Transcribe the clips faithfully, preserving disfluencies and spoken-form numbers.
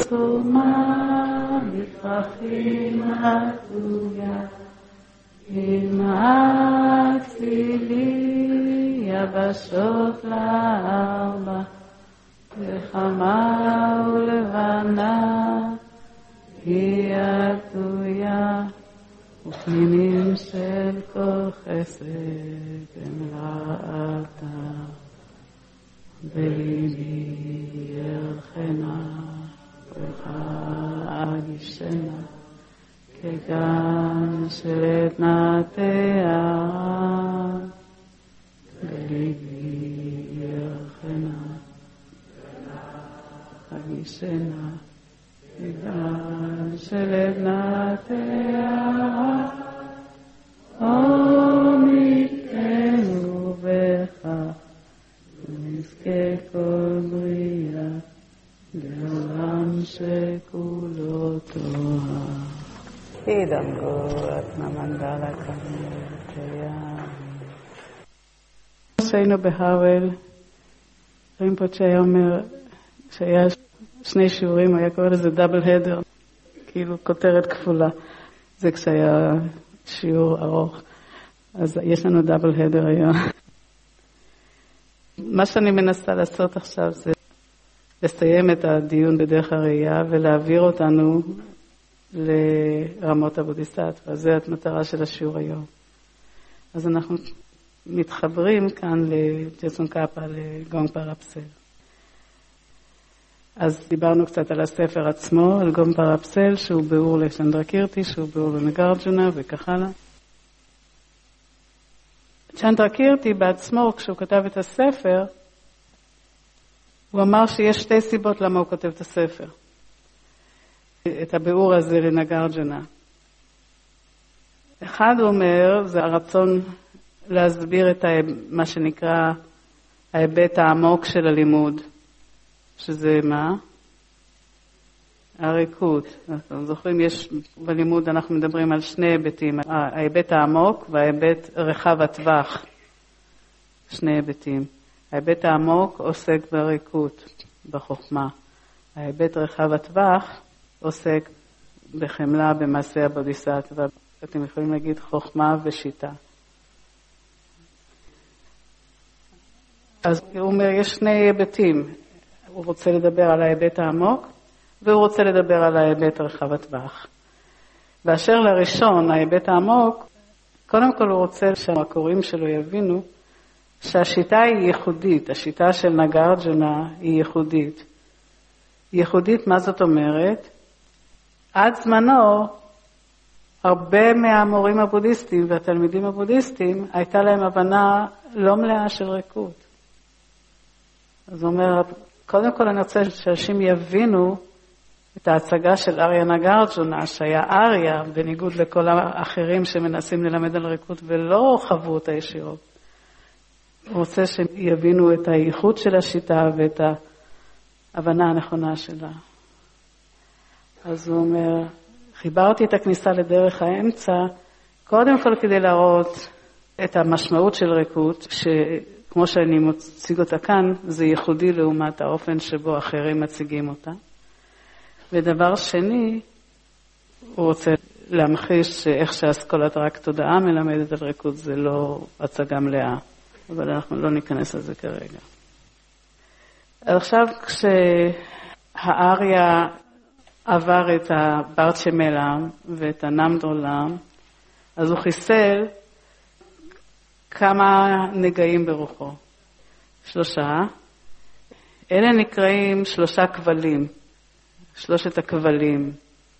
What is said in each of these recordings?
תומה לפרחים התויה אימצי לי יבשות לארבע לחמה ולבנה היא התויה ופנינים של כל חסד אמרתה בליבי ירחנה ולחגישנה כגן של עדנתיה בליבי ירחנה ולחגישנה כגן של עדנתיה עומיקנו בך ונזכה כל בריאה לעולם שכולו טובה. אידם גורת נמנדלה כמותיה. כשהיינו בהאוול, רימפוצ'ה היה אומר שהיה שני שיעורים, היה קורא לזה דאבל הדר, כאילו כותרת כפולה. זה כשהיה שיעור ארוך. אז יש לנו דאבל הדר היום. מה שאני מנסה לעשות עכשיו זה לסיים את הדיון בדרך הראייה ולהעביר אותנו לרמות הבודיסטווה. זו המטרה של השיעור היום. אז אנחנו מתחברים כאן לג'סון קאפה, לגונג פרפסל. אז דיברנו קצת על הספר עצמו, על גונג פרפסל, שהוא ביאור לצ'נדרקירטי, שהוא ביאור לנגרג'ונה וכך הלאה. צ'נדרקירטי בעצמו, כשהוא כתב את הספר, הוא אמר שיש שתי סיבות למה הוא כותב את הספר. את הביאור הזה לנגרג'ונה. אחד הוא אומר, זה הרצון להסביר את מה שנקרא ההיבט העמוק של הלימוד. שזה מה? הריקות. אנחנו זוכרים, יש בלימוד אנחנו מדברים על שני היבטים. ההיבט העמוק וההיבט רחב הטווח. שני היבטים. ההיבט העמוק עוסק בריקות, בחוכמה. ההיבט רחב הטווח עוסק בחמלה, במעשה הבודיסטווה. אתם יכולים להגיד חוכמה ושיטה. אז הוא אומר, יש שני היבטים. הוא רוצה לדבר על ההיבט העמוק, והוא רוצה לדבר על ההיבט רחב הטווח. באשר לראשון, ההיבט העמוק, קודם כל הוא רוצה שהקוראים שלו יבינו שהשיטה היא ייחודית, השיטה של נגרג'ונה היא ייחודית. ייחודית, מה זאת אומרת? עד זמנו, הרבה מהמורים הבודיסטים והתלמידים הבודיסטים, הייתה להם הבנה לא מלאה של ריקות. אז הוא אומר, קודם כל אני רוצה שאנשים יבינו את ההצגה של אריה נגרג'ונה, שהיה אריה, בניגוד לכל האחרים שמנסים ללמד על ריקות ולא חוו אותה ישירות. הוא רוצה שיבינו את הייחוד של השיטה ואת ההבנה הנכונה שלה. אז הוא אומר, חיברתי את הכניסה לדרך האמצע, קודם כל כדי להראות את המשמעות של ריקות, שכמו שאני מציג אותה כאן, זה ייחודי לעומת האופן שבו אחרים מציגים אותה. ודבר שני, הוא רוצה להמחיש איך שהאסכולת רק תודעה מלמדת על ריקות, זה לא הצגה מלאה. אבל אנחנו לא ניכנס לזה כרגע. עכשיו כשהאריה עבר את הברצ'מלם ואת הנמדרולם, אז הוא חיסל כמה נגעים ברוחו. שלושה. אלה נקראים שלושה כבלים. שלושת הכבלים.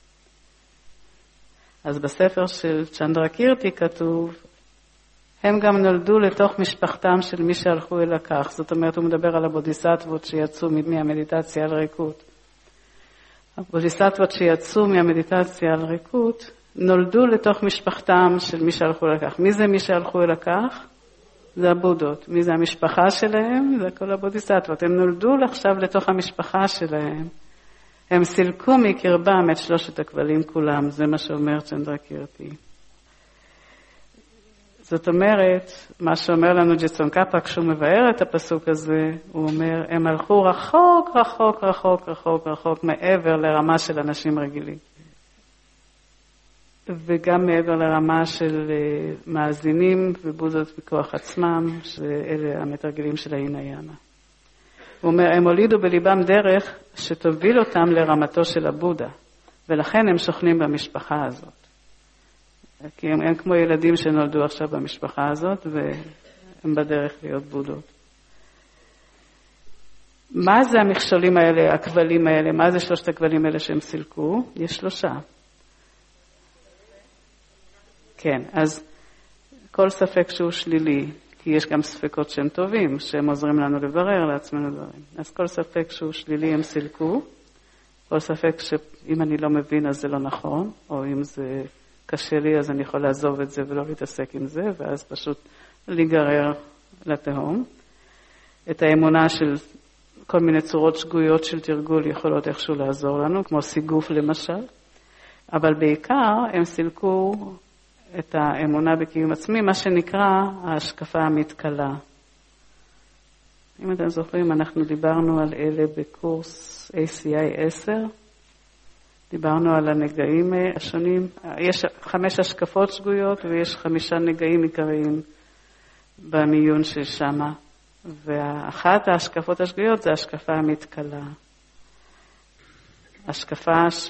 אז בספר של צ'נדרקירטי כתוב, הם גם נולדו לתוך משפחתם של מי שהלכו אל הכך. זאת אומרת, הוא מדבר על הבודיסטוות שיצאו מהמדיטציה על ריקות. הבודיסטוות שיצאו מהמדיטציה על ריקות, נולדו לתוך משפחתם של מי שהלכו אל הכך. מי זה מי שהלכו אל הכך? זה הבודות. מי זה המשפחה שלהם? זה כל הבודיסטוות. הם נולדו עכשיו לתוך המשפחה שלהם. הם סילקו מקרבם את שלושת הכבלים כולם. זה מה שאומר צ'נדרקירטי. זאת אומרת, מה שאומר לנו ג'טסון קאפה כשהוא מבאר את הפסוק הזה, הוא אומר, הם הלכו רחוק, רחוק, רחוק, רחוק, רחוק, מעבר לרמה של אנשים רגילים. וגם מעבר לרמה של מאזינים ובודות בכוח עצמם, שאלה המתרגלים של האינאיינה. הוא אומר, הם הולידו בליבם דרך שתוביל אותם לרמתו של הבודה, ולכן הם שוכנים במשפחה הזאת. כי הם, הם כמו ילדים שנולדו עכשיו במשפחה הזאת, והם בדרך להיות בודות. מה זה המכשולים האלה, הכבלים האלה? מה זה שלושת הכבלים האלה שהם סילקו? יש שלושה. כן, אז כל ספק שהוא שלילי, כי יש גם ספקות שהם טובים, שהם עוזרים לנו לברר לעצמנו דברים. אז כל ספק שהוא שלילי הם סילקו, כל ספק שאם אני לא מבין אז זה לא נכון, או אם זה קשה לי אז אני יכול לעזוב את זה ולא להתעסק עם זה, ואז פשוט להיגרר לתהום. את האמונה של כל מיני צורות שגויות של תרגול יכולות איכשהו לעזור לנו, כמו סיגוף למשל, אבל בעיקר הם סילקו את האמונה בקיום עצמי, מה שנקרא ההשקפה המתקלה. אם אתם זוכרים, אנחנו דיברנו על אלה בקורס A C I עשר, דיברנו על הנגעים השונים. יש חמש השקפות שגויות ויש חמישה נגעים עיקריים במיון ששמה, ואחת ההשקפות השגויות זה ההשקפה המתקלה. השקפה ש...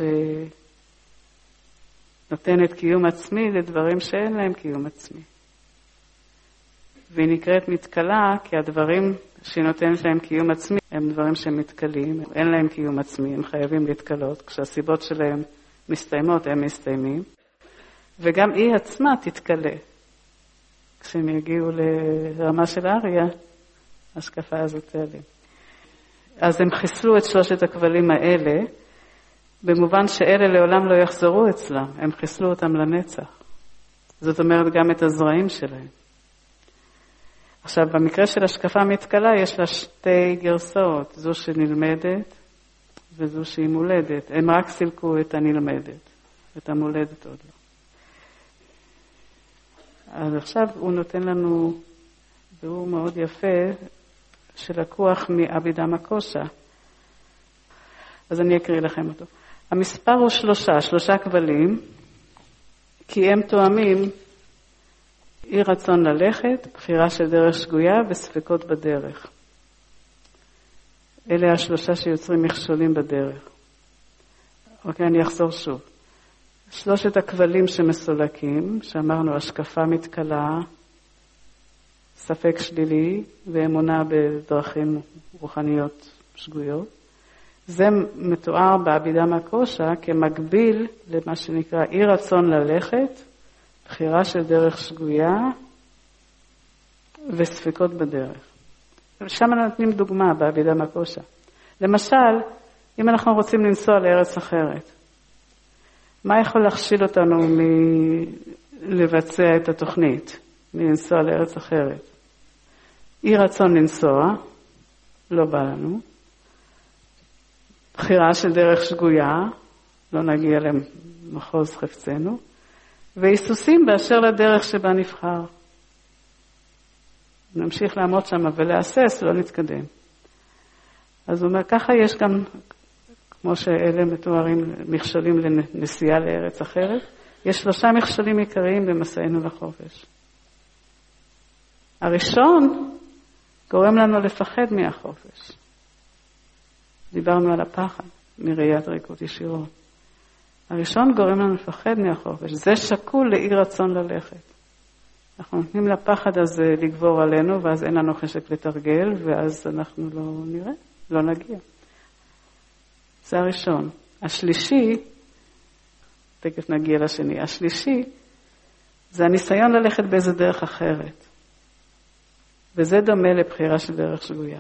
נותנת קיום עצמי לדברים שאין להם קיום עצמי. והיא נקראת מתקלה, כי הדברים שהיא נותנת להם קיום עצמי, הם דברים שהם מתקלים, אין להם קיום עצמי, הם חייבים להתקלות. כשהסיבות שלהם מסתיימות, הם מסתיימים. וגם היא עצמה תתקלה. כשהם יגיעו לרמה של האריה, השקפה הזאת תעלה. אז הם חיסלו את שלושת הכבלים האלה, במובן שאלה לעולם לא יחזרו אצלם, הם חיסלו אותם לנצח. זאת אומרת גם את הזרעים שלהם. עכשיו, במקרה של השקפה מתקלה יש לה שתי גרסאות, זו שנלמדת וזו שהיא מולדת. הם רק סילקו את הנלמדת, את המולדת עוד לא. אז עכשיו הוא נותן לנו ביאור מאוד יפה שלקוח מאבידמה קושה. אז אני אקריא לכם אותו. המספר הוא שלושה, שלושה כבלים, כי הם תואמים אי רצון ללכת, בחירה של דרך שגויה וספקות בדרך. אלה השלושה שיוצרים מכשולים בדרך. אוקיי, אני אחזור שוב. שלושת הכבלים שמסולקים, שאמרנו השקפה מתקלה, ספק שלילי ואמונה בדרכים רוחניות שגויות. זה מתואר באבידמה קושה כמקביל למה שנקרא אי רצון ללכת, בחירה של דרך שגויה וספקות בדרך. שם נותנים דוגמה באבידמה קושה. למשל, אם אנחנו רוצים לנסוע לארץ אחרת, מה יכול להכשיל אותנו מלבצע את התוכנית, מלנסוע לארץ אחרת? אי רצון לנסוע, לא בא לנו. בחירה של דרך שגויה, לא נגיע למחוז חפצנו, והיסוסים באשר לדרך שבה נבחר. נמשיך לעמוד שם ולהסס, לא נתקדם. אז הוא אומר, ככה יש גם, כמו שאלה מתוארים מכשולים לנסיעה לארץ אחרת, יש שלושה מכשולים עיקריים במסענו לחופש. הראשון גורם לנו לפחד מהחופש. דיברנו על הפחד מראיית ריקות ישירות. הראשון גורם לנו לפחד מהחופש. זה שקול לאי רצון ללכת. אנחנו נותנים לפחד הזה לגבור עלינו, ואז אין לנו חשק לתרגל, ואז אנחנו לא נראה, לא נגיע. זה הראשון. השלישי, תכף נגיע לשני, השלישי, זה הניסיון ללכת באיזה דרך אחרת. וזה דומה לבחירה של דרך שגויה.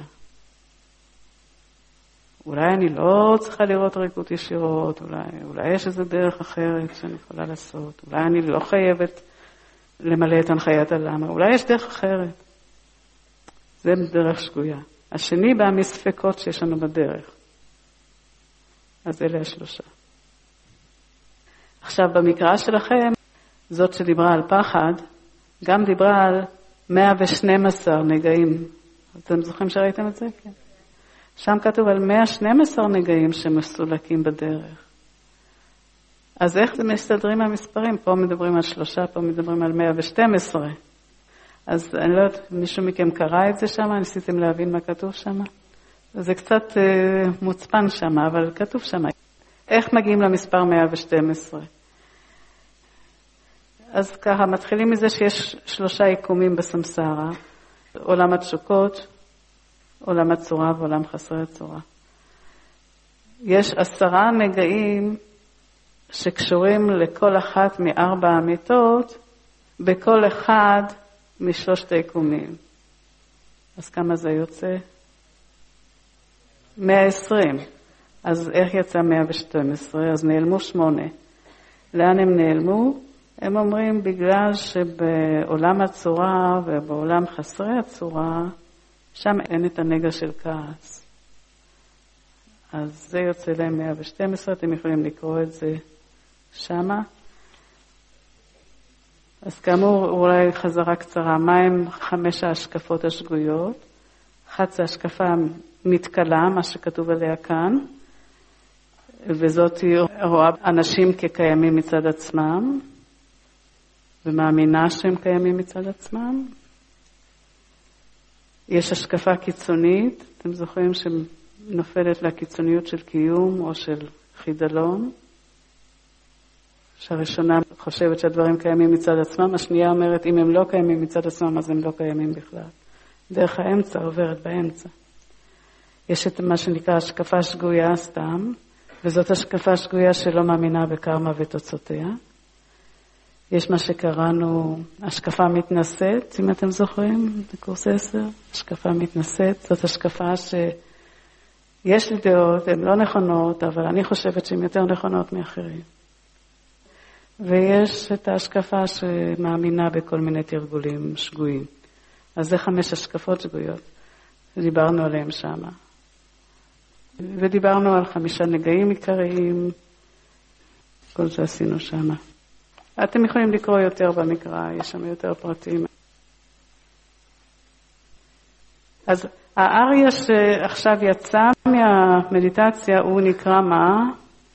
אולי אני לא צריכה לראות ריקות ישירות, אולי, אולי יש איזו דרך אחרת שאני יכולה לעשות, אולי אני לא חייבת למלא את הנחיית הלמה, אולי יש דרך אחרת. זה דרך שגויה. השני בא מספקות שיש לנו בדרך. אז אלה השלושה. עכשיו במקרא שלכם, זאת שדיברה על פחד, גם דיברה על מאה ושתים עשרה נגעים. אתם זוכרים שראיתם את זה? כן. שם כתוב על מאה ושתים עשרה נגעים שמסולקים בדרך. אז איך זה מסתדרים המספרים? פה מדברים על שלושה, פה מדברים על מאה ושתים עשרה. אז אני לא יודעת, מישהו מכם קרא את זה שם? ניסיתם להבין מה כתוב שם? זה קצת אה, מוצפן שם, אבל כתוב שם. איך מגיעים למספר מאה ושתים עשרה? אז ככה, מתחילים מזה שיש שלושה יקומים בסמסרה, עולם התשוקות, עולם הצורה ועולם חסרי הצורה. יש עשרה נגעים שקשורים לכל אחת מארבע המיטות, בכל אחד משלושת היקומים. אז כמה זה יוצא? מאה ועשרים. אז איך יצא מאה ושתים עשרה? אז נעלמו שמונה. לאן הם נעלמו? הם אומרים בגלל שבעולם הצורה ובעולם חסרי הצורה, שם אין את הנגע של כעס. אז זה יוצא להם מאה ושתים עשרה, אתם יכולים לקרוא את זה שמה. אז כאמור, אולי חזרה קצרה, מה הם חמש ההשקפות השגויות? אחת זה השקפה מתקלה, מה שכתוב עליה כאן, וזאת היא רואה אנשים כקיימים מצד עצמם, ומאמינה שהם קיימים מצד עצמם. יש השקפה קיצונית, אתם זוכרים שנופלת לקיצוניות של קיום או של חידלון, שהראשונה חושבת שהדברים קיימים מצד עצמם, השנייה אומרת אם הם לא קיימים מצד עצמם אז הם לא קיימים בכלל. דרך האמצע עוברת באמצע. יש את מה שנקרא השקפה שגויה סתם, וזאת השקפה שגויה שלא מאמינה בקרמה ותוצאותיה. יש מה שקראנו השקפה מתנשאת, אם אתם זוכרים, בקורס עשר, השקפה מתנשאת, זאת השקפה שיש לי דעות, הן לא נכונות, אבל אני חושבת שהן יותר נכונות מאחרים. ויש את ההשקפה שמאמינה בכל מיני תרגולים שגויים. אז זה חמש השקפות שגויות, ודיברנו עליהם שם. ודיברנו על חמישה נגעים עיקריים, כל זה עשינו שם. אתם יכולים לקרוא יותר במקרא, יש שם יותר פרטים. אז האריה שעכשיו יצא מהמדיטציה, הוא נקרא מה?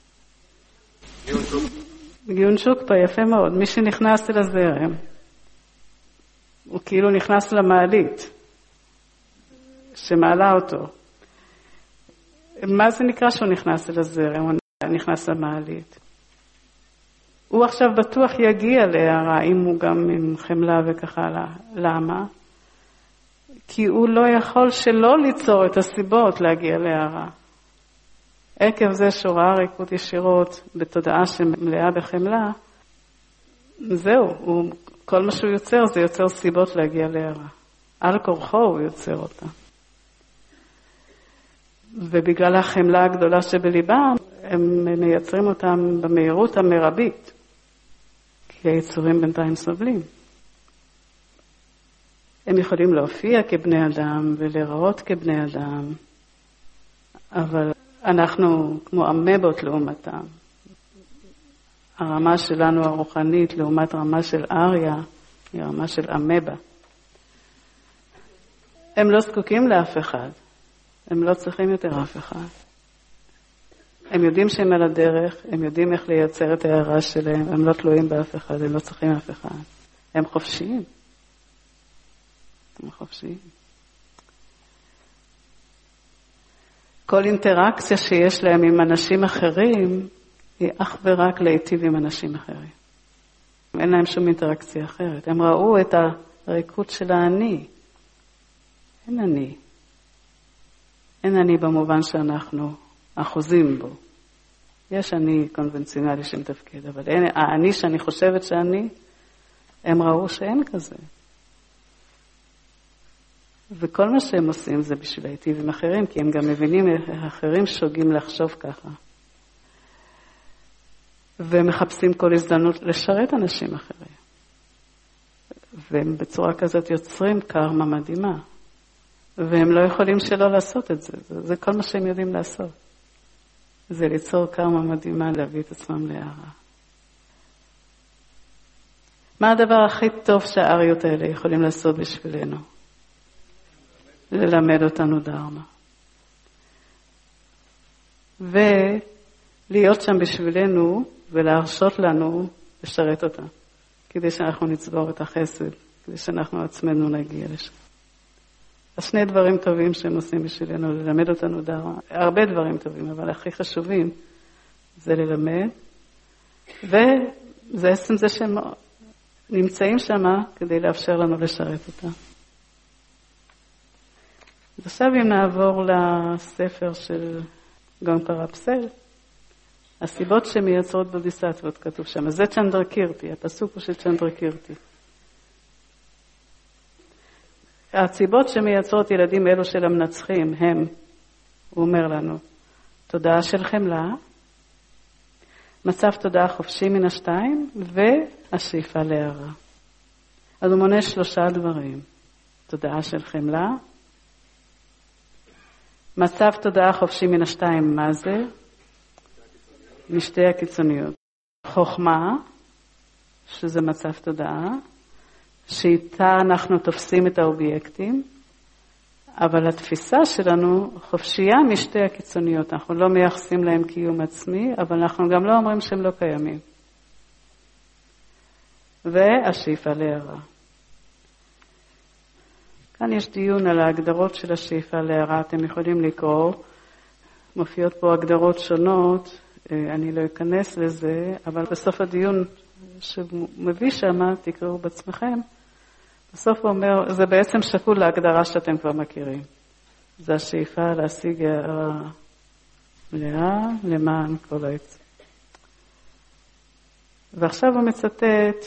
גיון שוקפה, יפה מאוד. מי שנכנס אל הזרם, הוא כאילו נכנס למעלית, שמעלה אותו. מה זה נקרא שהוא נכנס אל הזרם? הוא נכנס למעלית. הוא עכשיו בטוח יגיע להערה, אם הוא גם עם חמלה וכך הלאה. למה? כי הוא לא יכול שלא ליצור את הסיבות להגיע להערה. עקב זה שהוא ראה ריקות ישירות בתודעה שמלאה בחמלה, זהו, הוא, כל מה שהוא יוצר זה יוצר סיבות להגיע להערה. על כורחו הוא יוצר אותה. ובגלל החמלה הגדולה שבליבם, הם מייצרים אותם במהירות המרבית. כי היצורים בינתיים סובלים. הם יכולים להופיע כבני אדם ולראות כבני אדם, אבל אנחנו כמו אמבות לעומתם. הרמה שלנו הרוחנית לעומת רמה של אריה היא רמה של אמבה. הם לא זקוקים לאף אחד. הם לא צריכים יותר אף אחד. הם יודעים שהם על הדרך, הם יודעים איך לייצר את ההערה שלהם, הם לא תלויים באף אחד, הם לא צריכים אף אחד. הם חופשיים. הם חופשיים. כל אינטראקציה שיש להם עם אנשים אחרים, היא אך ורק להיטיב עם אנשים אחרים. אין להם שום אינטראקציה אחרת. הם ראו את הריקות של האני. אין אני. אין אני במובן שאנחנו אחוזים בו. יש אני קונבנציונלי שמתפקד, אבל אין, האני שאני חושבת שאני, הם ראו שאין כזה. וכל מה שהם עושים זה בשביל להיטיב עם אחרים, כי הם גם מבינים אחרים שוגים לחשוב ככה. ומחפשים כל הזדמנות לשרת אנשים אחרים. והם בצורה כזאת יוצרים קרמה מדהימה. והם לא יכולים שלא לעשות את זה. זה, זה כל מה שהם יודעים לעשות. זה ליצור קרמה מדהימה להביא את עצמם להערה. מה הדבר הכי טוב שהאריות האלה יכולים לעשות בשבילנו? ללמד אותנו דרמה. ולהיות שם בשבילנו ולהרשות לנו לשרת אותה. כדי שאנחנו נצבור את החסד, כדי שאנחנו עצמנו נגיע לשם. אז שני דברים טובים שהם עושים בשבילנו, ללמד אותנו דרמה. הרבה דברים טובים, אבל הכי חשובים זה ללמד. וזה עצם זה שהם נמצאים שם כדי לאפשר לנו לשרת אותה. אז עכשיו אם נעבור לספר של גונפרה פסל, הסיבות שמייצרות בודיסטוות כתוב שם. אז זה צ'נדרקירטי, הפסוק הוא של צ'נדרקירטי. הסיבות שמייצרות ילדים אלו של המנצחים הם, הוא אומר לנו, תודעה של חמלה, מצב תודעה חופשי מן השתיים, והשאיפה להערה. אז הוא מונה שלושה דברים. תודעה של חמלה, מצב תודעה חופשי מן השתיים, מה זה? משתי הקיצוניות. חוכמה, שזה מצב תודעה, שאיתה אנחנו תופסים את האובייקטים, אבל התפיסה שלנו חופשייה משתי הקיצוניות. אנחנו לא מייחסים להם קיום עצמי, אבל אנחנו גם לא אומרים שהם לא קיימים. והשאיפה להערה. כאן יש דיון על ההגדרות של השאיפה להערה. אתם יכולים לקרוא, מופיעות פה הגדרות שונות, אני לא אכנס לזה, אבל בסוף הדיון שמביא שם, תקראו בעצמכם, בסוף הוא אומר, זה בעצם שקול להגדרה שאתם כבר מכירים. זה השאיפה להשיג הערה מלאה למען כל העץ. ועכשיו הוא מצטט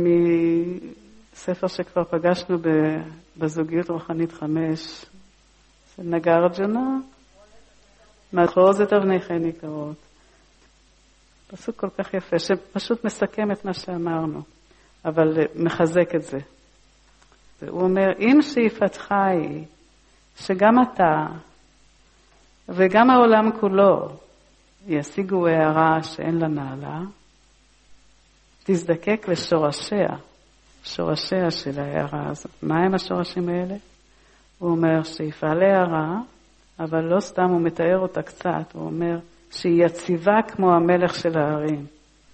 מספר שכבר פגשנו בזוגיות רוחנית חמש, של נגארג'ונה, מאחוזת אבני חן יקרות. פסוק כל כך יפה, שפשוט מסכם את מה שאמרנו, אבל מחזק את זה. הוא אומר, אם שאיפתך היא שגם אתה וגם העולם כולו ישיגו הערה שאין לה נעלה, תזדקק לשורשיה, שורשיה של ההערה הזאת. מה הם השורשים האלה? הוא אומר, שאיפה להערה, אבל לא סתם הוא מתאר אותה קצת, הוא אומר, שהיא יציבה כמו המלך של הערים.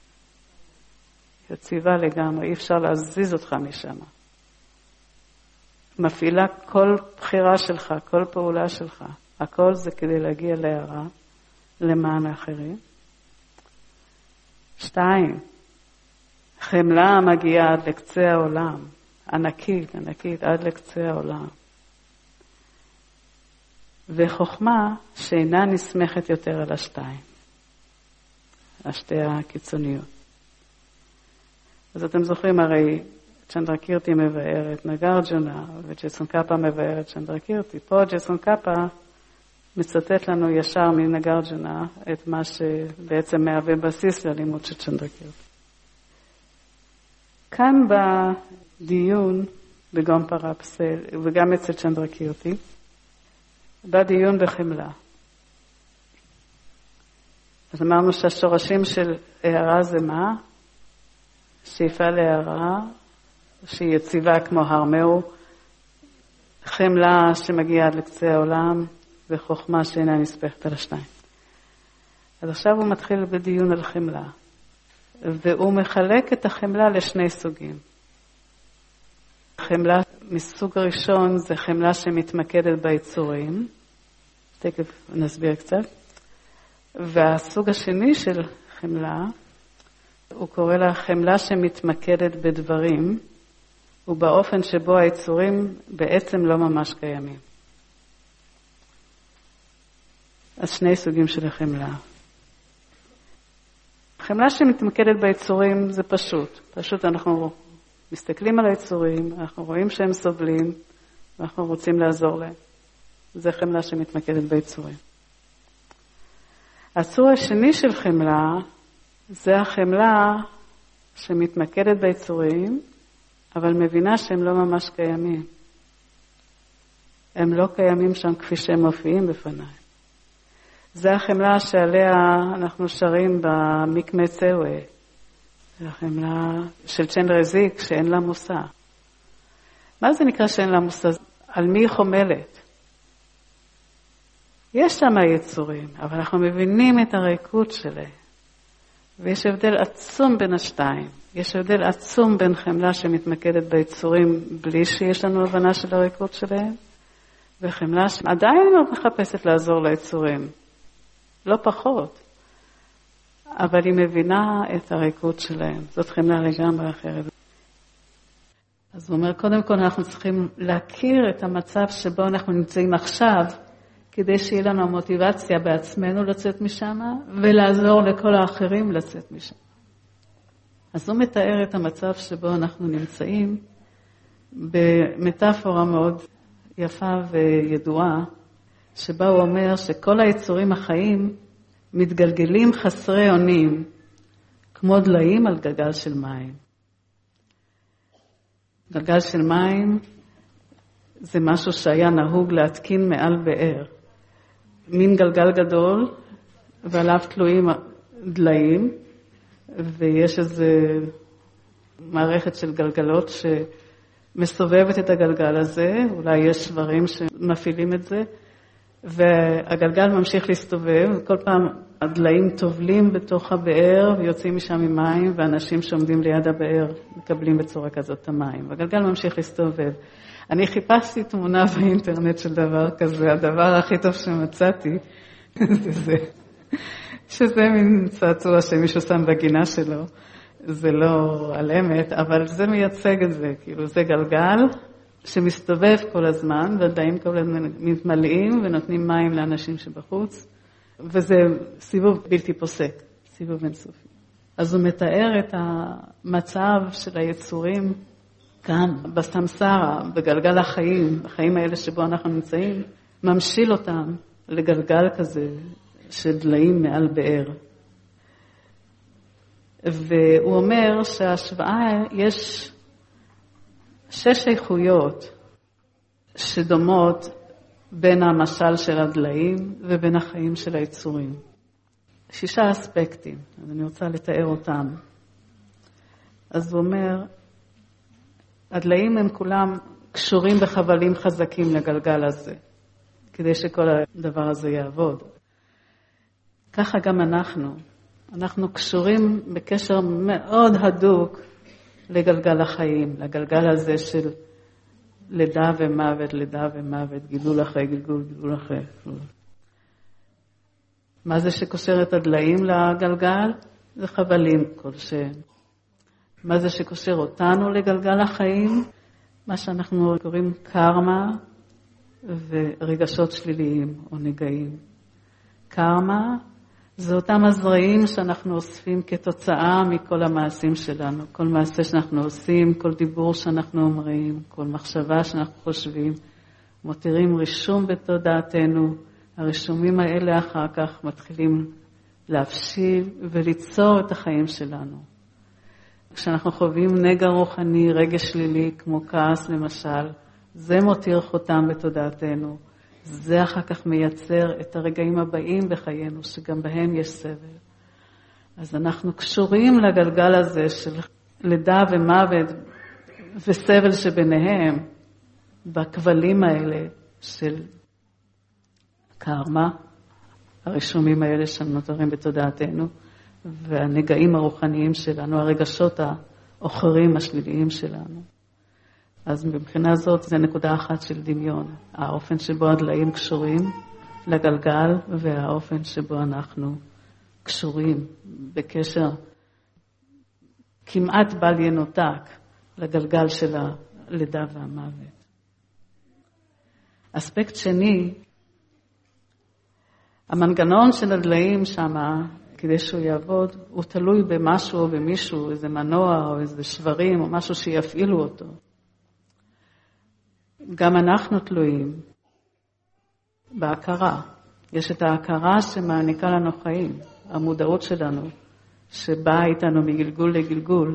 יציבה לגמרי, אי אפשר להזיז אותך משם. מפעילה כל בחירה שלך, כל פעולה שלך. הכל זה כדי להגיע להערה, למען האחרים. שתיים, חמלה מגיעה עד לקצה העולם. ענקית, ענקית, עד לקצה העולם. וחוכמה שאינה נסמכת יותר על השתיים. השתי הקיצוניות. אז אתם זוכרים הרי, צ'נדרקירטי מבאר את נגארג'ונה, וג'סון קאפה מבאר את צ'נדרקירטי. פה ג'סון קאפה מצטט לנו ישר מנגארג'ונה את מה שבעצם מהווה בסיס ללימוד של צ'נדרקירטי. כאן בדיון בגונפרה פסל, וגם אצל צ'נדרקירטי, בדיון בחמלה. אז אמרנו שהשורשים של הערה זה מה? שאיפה להערה, שהיא יציבה כמו הרמאו, חמלה שמגיעה עד לקצה העולם, וחוכמה שאינה נספכת על השתיים. אז עכשיו הוא מתחיל בדיון על חמלה, והוא מחלק את החמלה לשני סוגים. חמלה מסוג ראשון זה חמלה שמתמקדת ביצורים, תכף נסביר קצת, והסוג השני של חמלה, הוא קורא לה חמלה שמתמקדת בדברים, ובאופן שבו היצורים בעצם לא ממש קיימים. אז שני סוגים של חמלה. חמלה שמתמקדת ביצורים זה פשוט. פשוט אנחנו מסתכלים על היצורים, אנחנו רואים שהם סובלים, ואנחנו רוצים לעזור להם. זה חמלה שמתמקדת ביצורים. הצור השני של חמלה, זה החמלה שמתמקדת ביצורים, אבל מבינה שהם לא ממש קיימים. הם לא קיימים שם כפי שהם מופיעים בפניי. זה החמלה שעליה אנחנו שרים במקמה צווה, החמלה של צ'נדלר זיק, שאין לה מושא. מה זה נקרא שאין לה מושא? על מי היא חומלת? יש שם יצורים, אבל אנחנו מבינים את הריקות שלהם. ויש הבדל עצום בין השתיים. יש הבדל עצום בין חמלה שמתמקדת ביצורים בלי שיש לנו הבנה של הריקות שלהם, וחמלה שעדיין מאוד מחפשת לעזור ליצורים. לא פחות. אבל היא מבינה את הריקות שלהם. זאת חמלה לגמרי אחרת. אז הוא אומר, קודם כל אנחנו צריכים להכיר את המצב שבו אנחנו נמצאים עכשיו, כדי שיהיה לנו המוטיבציה בעצמנו לצאת משם, ולעזור לכל האחרים לצאת משם. אז הוא מתאר את המצב שבו אנחנו נמצאים, במטאפורה מאוד יפה וידועה, שבה הוא אומר שכל היצורים החיים מתגלגלים חסרי אונים, כמו דליים על גלגל של מים. גלגל של מים זה משהו שהיה נהוג להתקין מעל באר. מין גלגל גדול, ועליו תלויים דליים, ויש איזו מערכת של גלגלות שמסובבת את הגלגל הזה, אולי יש שברים שמפעילים את זה, והגלגל ממשיך להסתובב, וכל פעם הדליים טובלים בתוך הבאר ויוצאים משם עם מים, ואנשים שעומדים ליד הבאר מקבלים בצורה כזאת את המים. והגלגל ממשיך להסתובב. אני חיפשתי תמונה באינטרנט של דבר כזה, הדבר הכי טוב שמצאתי, זה זה, שזה מין צעצוע שמישהו שם בגינה שלו, זה לא על אמת, אבל זה מייצג את זה, כאילו זה גלגל שמסתובב כל הזמן, והדליים כל הזמן מתמלאים ונותנים מים לאנשים שבחוץ, וזה סיבוב בלתי פוסק, סיבוב אינסופי. אז הוא מתאר את המצב של היצורים, כאן, בסמסרה, בגלגל החיים, החיים האלה שבו אנחנו נמצאים, ממשיל אותם לגלגל כזה של דליים מעל באר. והוא אומר שההשוואה, יש שש איכויות שדומות בין המשל של הדליים ובין החיים של היצורים. שישה אספקטים, אז אני רוצה לתאר אותם. אז הוא אומר, הדליים הם כולם קשורים בחבלים חזקים לגלגל הזה, כדי שכל הדבר הזה יעבוד. ככה גם אנחנו. אנחנו קשורים בקשר מאוד הדוק לגלגל החיים, לגלגל הזה של לידה ומוות, לידה ומוות, גידול אחרי גידול, גידול אחרי גידול. מה זה שקושר את הדליים לגלגל? זה חבלים כלשהם. מה זה שקושר אותנו לגלגל החיים? מה שאנחנו קוראים קרמה ורגשות שליליים או נגעים. קרמה זה אותם הזרעים שאנחנו אוספים כתוצאה מכל המעשים שלנו. כל מעשה שאנחנו עושים, כל דיבור שאנחנו אומרים, כל מחשבה שאנחנו חושבים, מותירים רישום בתודעתנו. הרישומים האלה אחר כך מתחילים להפשיל וליצור את החיים שלנו. כשאנחנו חווים נגע רוחני, רגש שלילי, כמו כעס למשל, זה מותיר חותם בתודעתנו. זה אחר כך מייצר את הרגעים הבאים בחיינו, שגם בהם יש סבל. אז אנחנו קשורים לגלגל הזה של לידה ומוות וסבל שביניהם, בכבלים האלה של קרמה, הרישומים האלה שנותרים בתודעתנו, והנגעים הרוחניים שלנו, הרגשות האחרים השליליים שלנו. אז מבחינה זאת זה נקודה אחת של דמיון, האופן שבו הדליים קשורים לגלגל והאופן שבו אנחנו קשורים בקשר כמעט בל ינותק לגלגל של הלידה והמוות. אספקט שני, המנגנון של הדליים שמה, כדי שהוא יעבוד, הוא תלוי במשהו או במישהו, איזה מנוע או איזה שברים או משהו שיפעילו אותו. גם אנחנו תלויים בהכרה. יש את ההכרה שמעניקה לנו חיים, המודעות שלנו, שבאה איתנו מגלגול לגלגול,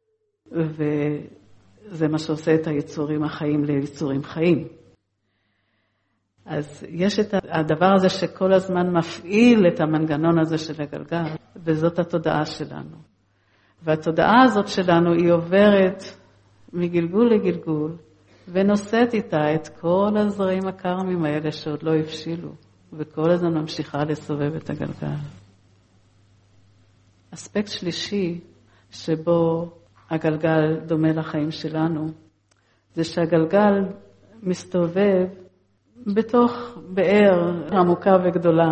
וזה מה שעושה את היצורים החיים ליצורים חיים. אז יש את הדבר הזה שכל הזמן מפעיל את המנגנון הזה של הגלגל, וזאת התודעה שלנו. והתודעה הזאת שלנו היא עוברת מגלגול לגלגול, ונושאת איתה את כל הזרעים הקרמים האלה שעוד לא הבשילו, וכל הזמן ממשיכה לסובב את הגלגל. אספקט שלישי שבו הגלגל דומה לחיים שלנו, זה שהגלגל מסתובב בתוך באר עמוקה וגדולה,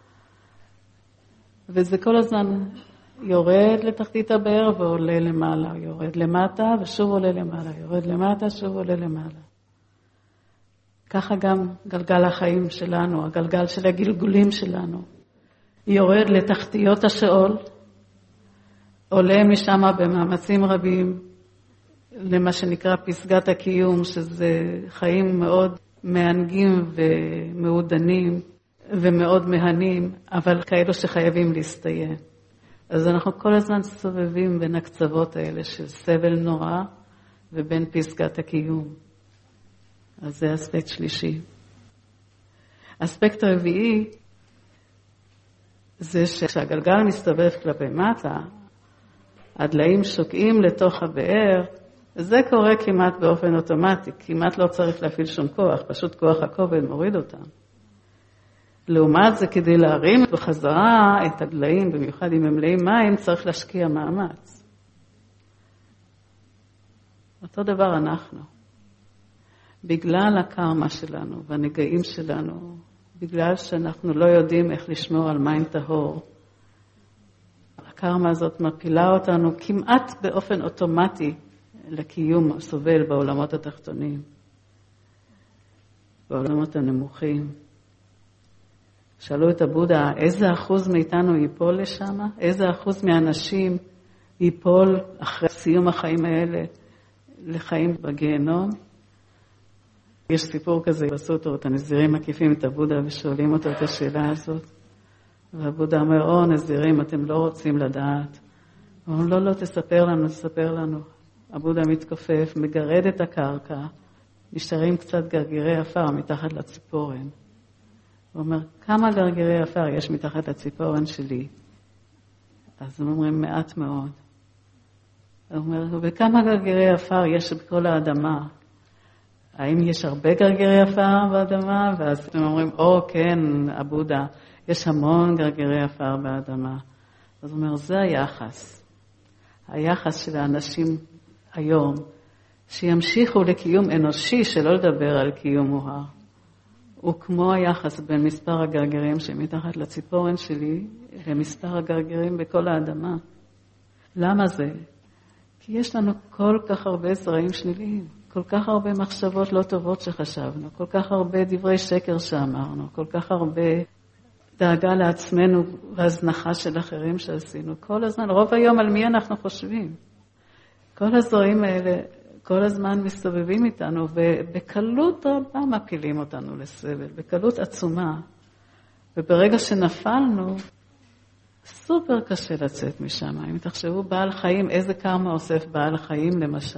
וזה כל הזמן יורד לתחתית הבאר ועולה למעלה, יורד למטה ושוב עולה למעלה, יורד למטה, שוב עולה למעלה. ככה גם גלגל החיים שלנו, הגלגל של הגלגולים שלנו, יורד לתחתיות השאול, עולה משם במאמצים רבים למה שנקרא פסגת הקיום, שזה חיים מאוד מענגים ומעודנים ומאוד מהנים, אבל כאלו שחייבים להסתיים. אז אנחנו כל הזמן סובבים בין הקצוות האלה של סבל נורא ובין פסגת הקיום. אז זה אספקט שלישי. אספקט רביעי זה שכשהגלגל מסתובב כלפי מטה, הדליים שוקעים לתוך הבאר, זה קורה כמעט באופן אוטומטי, כמעט לא צריך להפעיל שום כוח, פשוט כוח הכובד מוריד אותם. לעומת זה, כדי להרים בחזרה את הדליים, במיוחד אם הם מלאים מים, צריך להשקיע מאמץ. אותו דבר אנחנו. בגלל הקרמה שלנו והנגעים שלנו, בגלל שאנחנו לא יודעים איך לשמור על מים טהור, הקרמה הזאת מפילה אותנו כמעט באופן אוטומטי לקיום סובל בעולמות התחתונים, בעולמות הנמוכים. שאלו את הבודה, איזה אחוז מאיתנו ייפול לשם? איזה אחוז מהאנשים ייפול אחרי סיום החיים האלה לחיים בגיהנום? יש סיפור כזה בסוטרות, הנזירים מקיפים את הבודה ושואלים אותו את השאלה הזאת. והבודה אומר, או נזירים, אתם לא רוצים לדעת. הוא אומר, לא, לא, תספר לנו, תספר לנו. הבודה מתכופף, מגרד את הקרקע, נשארים קצת גרגירי עפר מתחת לציפורן. הוא אומר, כמה גרגירי עפר יש מתחת לציפורן שלי? אז הם אומרים, מעט מאוד. הוא אומר, וכמה גרגירי עפר יש בכל האדמה? האם יש הרבה גרגירי עפר באדמה? ואז הם אומרים, או כן, הבודה, יש המון גרגירי עפר באדמה. אז הוא אומר, זה היחס. היחס של האנשים היום, שימשיכו לקיום אנושי, שלא לדבר על קיום מוהר. הוא כמו היחס בין מספר הגרגירים שמתחת לציפורן שלי, למספר הגרגירים בכל האדמה. למה זה? כי יש לנו כל כך הרבה זרעים שליליים, כל כך הרבה מחשבות לא טובות שחשבנו, כל כך הרבה דברי שקר שאמרנו, כל כך הרבה דאגה לעצמנו והזנחה של אחרים שעשינו. כל הזמן, רוב היום על מי אנחנו חושבים. כל הזרעים האלה כל הזמן מסתובבים איתנו, ובקלות רבה מפילים אותנו לסבל, בקלות עצומה. וברגע שנפלנו, סופר קשה לצאת משם. אם תחשבו בעל חיים, איזה קרמה אוסף בעל חיים למשל.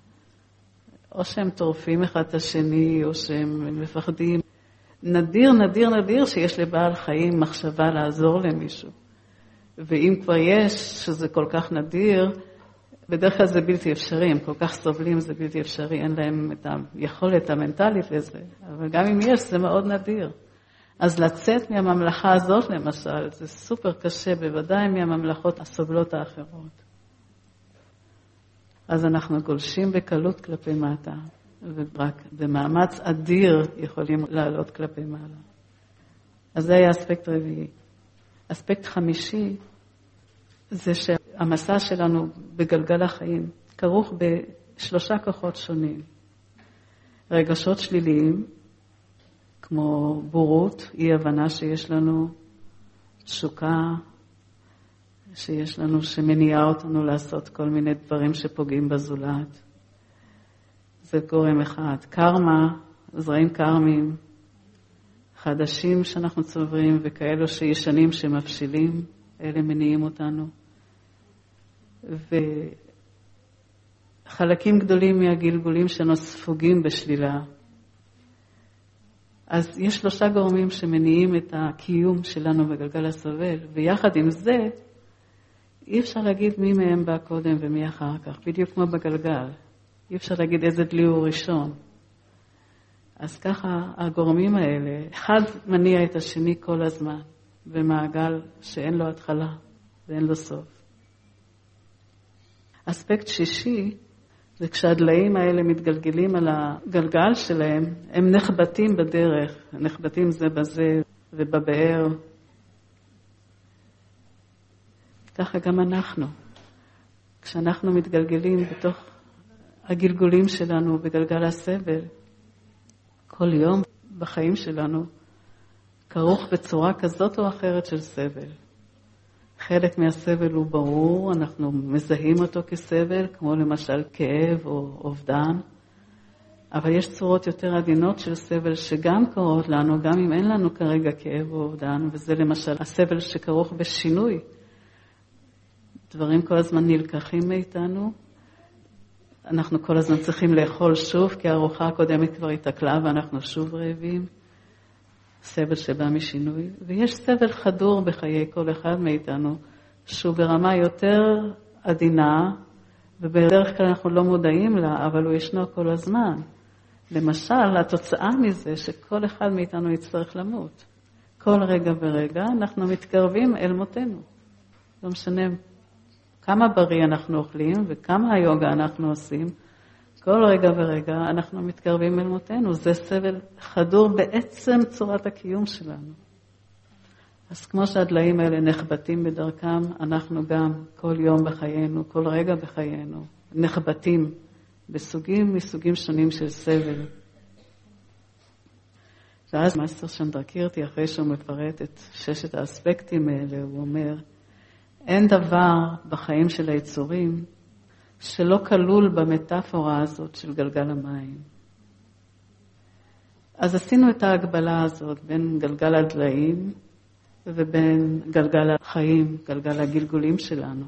או שהם טורפים אחד את השני, או שהם מפחדים. נדיר, נדיר, נדיר שיש לבעל חיים מחשבה לעזור למישהו. ואם כבר יש, שזה כל כך נדיר, בדרך כלל זה בלתי אפשרי, הם כל כך סובלים, זה בלתי אפשרי, אין להם את היכולת המנטלית לזה, אבל גם אם יש, זה מאוד נדיר. אז לצאת מהממלכה הזאת למשל, זה סופר קשה, בוודאי מהממלכות הסובלות האחרות. אז אנחנו גולשים בקלות כלפי מטה, ורק במאמץ אדיר יכולים לעלות כלפי מעלה. אז זה היה אספקט רביעי. אספקט חמישי, זה שהמסע שלנו בגלגל החיים כרוך בשלושה כוחות שונים. רגשות שליליים, כמו בורות, אי הבנה שיש לנו, תשוקה שיש לנו, שמניעה אותנו לעשות כל מיני דברים שפוגעים בזולת. זה גורם אחד. קרמה, זרעים קרמים, חדשים שאנחנו צוברים וכאלו שישנים שמפשילים, אלה מניעים אותנו. וחלקים גדולים מהגלגולים שלנו ספוגים בשלילה. אז יש שלושה גורמים שמניעים את הקיום שלנו בגלגל הסובל, ויחד עם זה, אי אפשר להגיד מי מהם בא קודם ומי אחר כך, בדיוק כמו בגלגל. אי אפשר להגיד איזה דלי הוא ראשון. אז ככה הגורמים האלה, אחד מניע את השני כל הזמן, במעגל שאין לו התחלה ואין לו סוף. אספקט שישי, זה כשהדליים האלה מתגלגלים על הגלגל שלהם, הם נחבטים בדרך, נחבטים זה בזה ובבאר. ככה גם אנחנו. כשאנחנו מתגלגלים בתוך הגלגולים שלנו בגלגל הסבל, כל יום בחיים שלנו כרוך בצורה כזאת או אחרת של סבל. חלק מהסבל הוא ברור, אנחנו מזהים אותו כסבל, כמו למשל כאב או אובדן, אבל יש צורות יותר עדינות של סבל שגם קורות לנו, גם אם אין לנו כרגע כאב או אובדן, וזה למשל הסבל שכרוך בשינוי. דברים כל הזמן נלקחים מאיתנו, אנחנו כל הזמן צריכים לאכול שוב, כי הארוחה הקודמת כבר התעכלה ואנחנו שוב רעבים. סבל שבא משינוי, ויש סבל חדור בחיי כל אחד מאיתנו, שהוא ברמה יותר עדינה, ובדרך כלל אנחנו לא מודעים לה, אבל הוא ישנו כל הזמן. למשל, התוצאה מזה שכל אחד מאיתנו יצטרך למות. כל רגע ורגע אנחנו מתקרבים אל מותנו. לא משנה כמה בריא אנחנו אוכלים וכמה היוגה אנחנו עושים, כל רגע ורגע אנחנו מתקרבים אל מותנו. זה סבל חדור בעצם צורת הקיום שלנו. אז כמו שהדליים האלה נחבטים בדרכם, אנחנו גם כל יום בחיינו, כל רגע בחיינו, נחבטים בסוגים מסוגים שונים של סבל. ואז מאסטר צ'נדרקירטי, אחרי שהוא מפרט את ששת האספקטים האלה, הוא אומר, אין דבר בחיים של היצורים שלא כלול במטאפורה הזאת של גלגל המים. אז עשינו את ההגבלה הזאת בין גלגל הדליים ובין גלגל החיים, גלגל הגלגולים שלנו.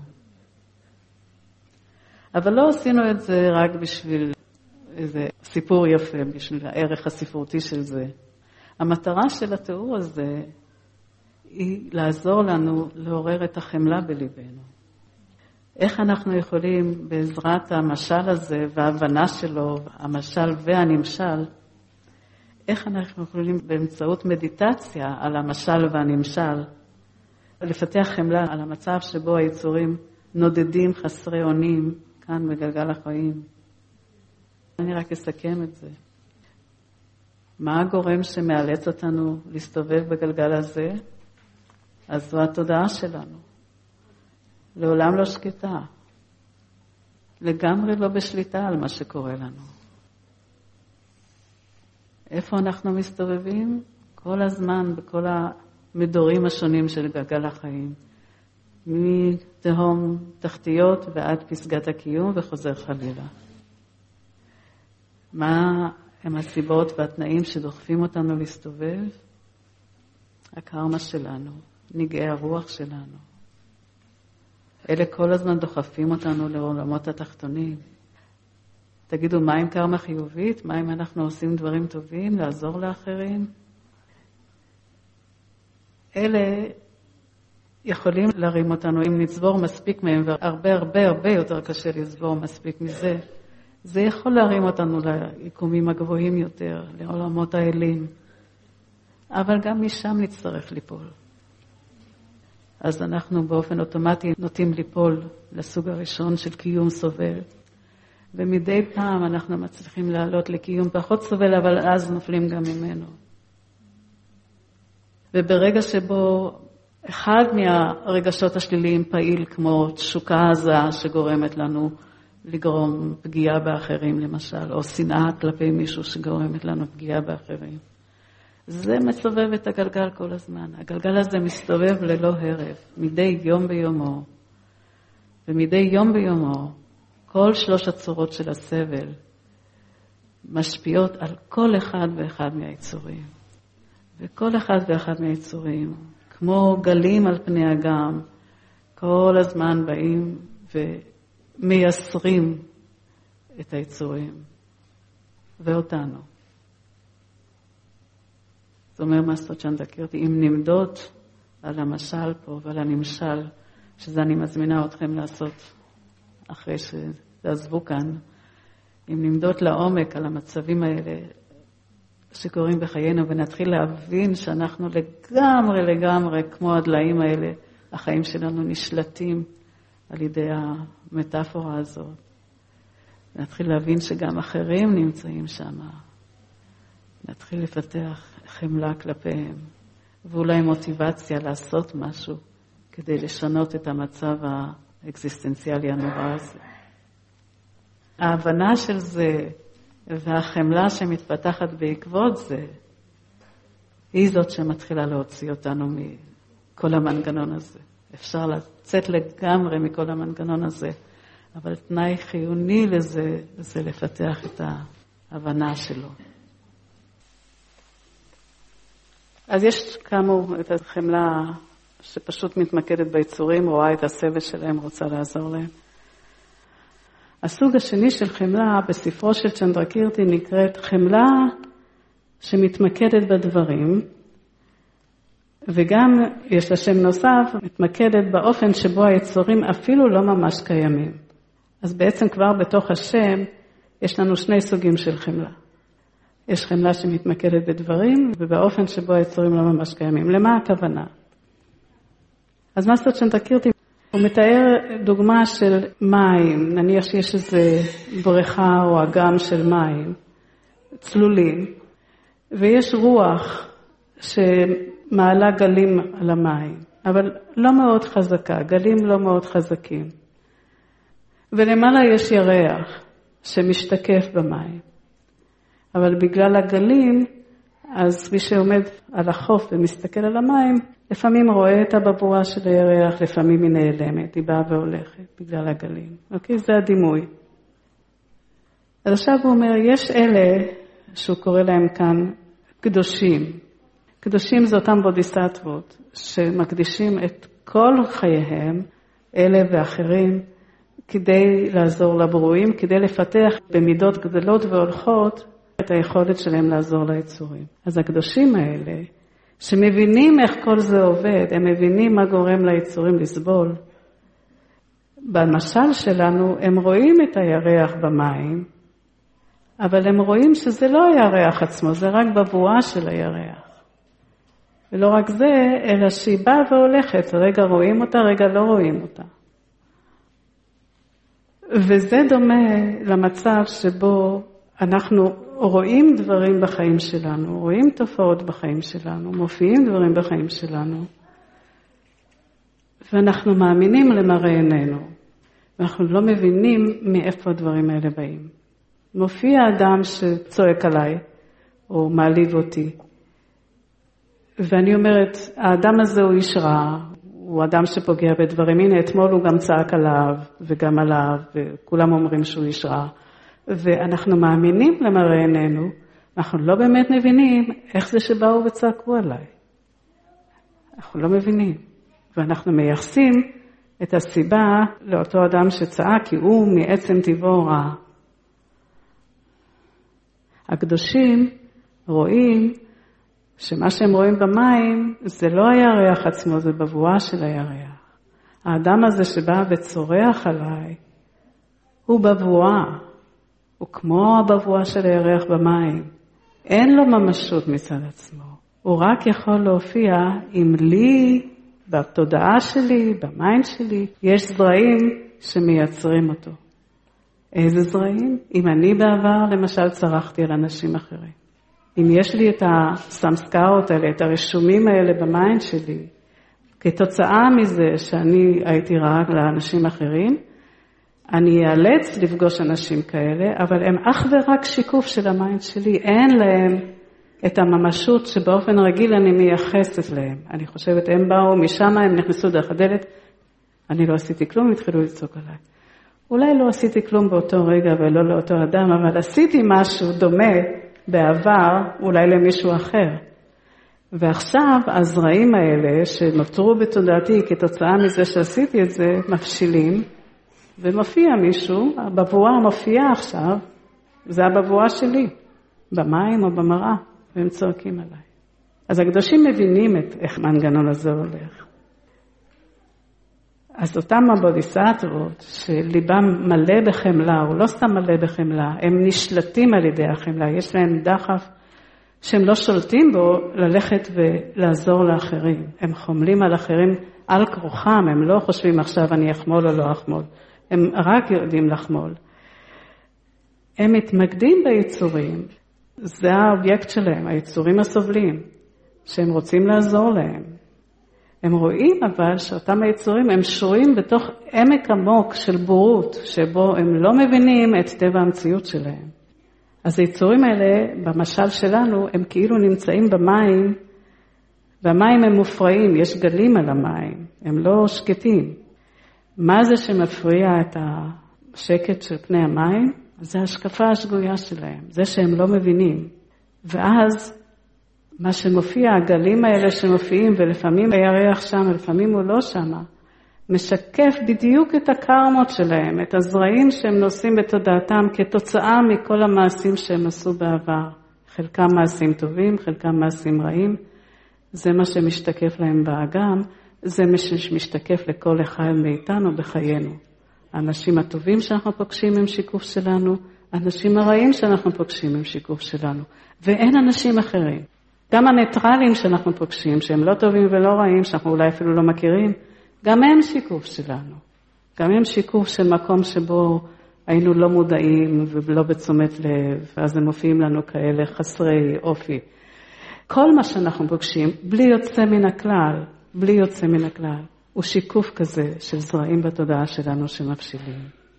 אבל לא עשינו את זה רק בשביל איזה סיפור יפה, בשביל הערך הספרותי של זה. המטרה של התיאור הזה היא לעזור לנו לעורר את החמלה בליבנו. איך אנחנו יכולים בעזרת המשל הזה וההבנה שלו, המשל והנמשל, איך אנחנו יכולים באמצעות מדיטציה על המשל והנמשל, לפתח חמלה על המצב שבו היצורים נודדים חסרי אונים כאן בגלגל החיים. אני רק אסכם את זה. מה הגורם שמאלץ אותנו להסתובב בגלגל הזה? אז זו התודעה שלנו. לעולם לא שקטה. לגמרי לא בשליטה על מה שקורה לנו. איפה אנחנו מסתובבים? כל הזמן בכל המדורים השונים של גלגל החיים. מתהום תחתיות ועד פסגת הקיום וחוזר חלילה. מה הם הסיבות והתנאים שדוחפים אותנו להסתובב? הקרמה שלנו, נגעי הרוח שלנו. אלה כל הזמן דוחפים אותנו לעולמות התחתונים. תגידו, מה עם קרמה חיובית? מה אם אנחנו עושים דברים טובים, לעזור לאחרים? אלה יכולים להרים אותנו אם נצבור מספיק מהם, והרבה הרבה הרבה יותר קשה לצבור מספיק מזה. זה יכול להרים אותנו ליקומים הגבוהים יותר, לעולמות האלים. אבל גם משם נצטרך ליפול. אז אנחנו באופן אוטומטי נוטים ליפול לסוג הראשון של קיום סובל. ומדי פעם אנחנו מצליחים לעלות לקיום פחות סובל, אבל אז נופלים גם ממנו. וברגע שבו אחד מהרגשות השליליים פעיל, כמו תשוקה עזה שגורמת לנו לגרום פגיעה באחרים למשל, או שנאה כלפי מישהו שגורמת לנו פגיעה באחרים. זה מסובב את הגלגל כל הזמן. הגלגל הזה מסתובב ללא הרף, מדי יום ביומו. ומדי יום ביומו, כל שלוש הצורות של הסבל משפיעות על כל אחד ואחד מהיצורים. וכל אחד ואחד מהיצורים, כמו גלים על פני אגם, כל הזמן באים ומייסרים את היצורים ואותנו. זאת אומרת, מאסטר צ'נדרקירטי, אם נמדוד על המשל פה ועל הנמשל שזה אני מזמינה אתכם לעשות אחרי שתעזבו כאן, אם נמדות לעומק על המצבים האלה שקורים בחיינו, ונתחיל להבין שאנחנו לגמרי לגמרי כמו הדליים האלה, החיים שלנו נשלטים על ידי המטאפורה הזאת. נתחיל להבין שגם אחרים נמצאים שם. נתחיל לפתח חמלה כלפיהם, ואולי מוטיבציה לעשות משהו כדי לשנות את המצב האקזיסטנציאלי הנורא הזה. ההבנה של זה והחמלה שמתפתחת בעקבות זה, היא זאת שמתחילה להוציא אותנו מכל המנגנון הזה. אפשר לצאת לגמרי מכל המנגנון הזה, אבל תנאי חיוני לזה, זה לפתח את ההבנה שלו. אז יש כאמור את החמלה שפשוט מתמקדת ביצורים, רואה את הסבל שלהם, רוצה לעזור להם. הסוג השני של חמלה בספרו של צ'נדרקירטי נקראת חמלה שמתמקדת בדברים, וגם יש לה שם נוסף, מתמקדת באופן שבו היצורים אפילו לא ממש קיימים. אז בעצם כבר בתוך השם יש לנו שני סוגים של חמלה. יש חמלה שמתמקדת בדברים, ובאופן שבו היצורים לא ממש קיימים. למה הכוונה? אז מאסטר צ'נדרקירטי, הוא מתאר דוגמה של מים, נניח שיש איזה בריכה או אגם של מים, צלולים, ויש רוח שמעלה גלים על המים, אבל לא מאוד חזקה, גלים לא מאוד חזקים. ולמעלה יש ירח שמשתקף במים. אבל בגלל הגלים, אז מי שעומד על החוף ומסתכל על המים, לפעמים רואה את הבבואה של הירח, לפעמים היא נעלמת, היא באה והולכת בגלל הגלים. אוקיי? זה הדימוי. אז עכשיו הוא אומר, יש אלה שהוא קורא להם כאן קדושים. קדושים זה אותם בודיסטטבות שמקדישים את כל חייהם, אלה ואחרים, כדי לעזור לברואים, כדי לפתח במידות גדלות והולכות את היכולת שלהם לעזור ליצורים. אז הקדושים האלה, שמבינים איך כל זה עובד, הם מבינים מה גורם ליצורים לסבול. במשל שלנו, הם רואים את הירח במים, אבל הם רואים שזה לא הירח עצמו, זה רק בבואה של הירח. ולא רק זה, אלא שהיא באה והולכת, רגע רואים אותה, רגע לא רואים אותה. וזה דומה למצב שבו אנחנו רואים דברים בחיים שלנו, רואים תופעות בחיים שלנו, מופיעים דברים בחיים שלנו, ואנחנו מאמינים למראה עינינו, ואנחנו לא מבינים מאיפה הדברים האלה באים. מופיע אדם שצועק עליי, או מעליב אותי, ואני אומרת, האדם הזה הוא איש רע, הוא אדם שפוגע בדברים, הנה אתמול הוא גם צעק עליו, וגם עליו, וכולם אומרים שהוא איש רע, ואנחנו מאמינים למראה עינינו, אנחנו לא באמת מבינים איך זה שבאו וצעקו עליי. אנחנו לא מבינים, ואנחנו מייחסים את הסיבה לאותו אדם שצעק, כי הוא מעצם טבעו רע. הקדושים רואים שמה שהם רואים במים זה לא הירח עצמו, זה בבואה של הירח. האדם הזה שבא וצורח עליי, הוא בבואה. הוא כמו הבבואה של הירח במים. אין לו ממשות מצד עצמו. הוא רק יכול להופיע אם לי, בתודעה שלי, במיינד שלי, יש זרעים שמייצרים אותו. איזה זרעים? אם אני בעבר, למשל, צרחתי על אנשים אחרים. אם יש לי את הסמסקאות האלה, את הרשומים האלה במיינד שלי, כתוצאה מזה שאני הייתי רעה לאנשים אחרים, אני אאלץ לפגוש אנשים כאלה, אבל הם אך ורק שיקוף של המיינד שלי. אין להם את הממשות שבאופן רגיל אני מייחסת להם. אני חושבת, הם באו משם, הם נכנסו דרך הדלת, אני לא עשיתי כלום, התחילו לצעוק עליי. אולי לא עשיתי כלום באותו רגע ולא לאותו אדם, אבל עשיתי משהו דומה בעבר, אולי למישהו אחר. ועכשיו הזרעים האלה שנותרו בתודעתי כתוצאה מזה שעשיתי את זה, מפשילים, ומופיע מישהו, הבבואה מופיעה עכשיו, זה הבבואה שלי, במים או במראה, והם צועקים עליי. אז הקדושים מבינים את איך מנגנון הזה הולך. אז אותם הבודיסטבות שליבם מלא בחמלה, הוא לא סתם מלא בחמלה, הם נשלטים על ידי החמלה, יש להם דחף שהם לא שולטים בו ללכת ולעזור לאחרים. הם חומלים על אחרים על כרוחם, הם לא חושבים עכשיו אני אחמול או לא אחמול, הם רק יודעים לחמול. הם מתמקדים ביצורים, זה האובייקט שלהם, היצורים הסובלים, שהם רוצים לעזור להם. הם רואים אבל שאותם היצורים הם שרויים בתוך עמק עמוק של בורות, שבו הם לא מבינים את טבע המציאות שלהם. אז היצורים האלה, במשל שלנו, הם כאילו נמצאים במים, והמים הם מופרעים, יש גלים על המים, הם לא שקטים. מה זה שמפריע את השקט של פני המים? זה ההשקפה השגויה שלהם, זה שהם לא מבינים. ואז מה שמופיע, הגלים האלה שמופיעים, ולפעמים הירח שם, ולפעמים הוא לא שם, משקף בדיוק את הקרמות שלהם, את הזרעים שהם נושאים בתודעתם כתוצאה מכל המעשים שהם עשו בעבר. חלקם מעשים טובים, חלקם מעשים רעים. זה מה שמשתקף להם באגם, זה מה שמשתקף לכל אחד מאיתנו בחיינו. האנשים הטובים שאנחנו פוגשים הם שיקוף שלנו, האנשים הרעים שאנחנו פוגשים הם שיקוף שלנו, ואין אנשים אחרים. גם הניטרלים שאנחנו פוגשים, שהם לא טובים ולא רעים, שאנחנו אולי אפילו לא מכירים, גם הם שיקוף שלנו. גם הם שיקוף של מקום שבו היינו לא מודעים ולא בתשומת לב, ואז הם מופיעים לנו כאלה חסרי אופי. כל מה שאנחנו פוגשים, בלי יוצא מן הכלל, בלי יוצא מן הכלל, הוא שיקוף כזה של זרעים בתודעה שלנו שמבשילים.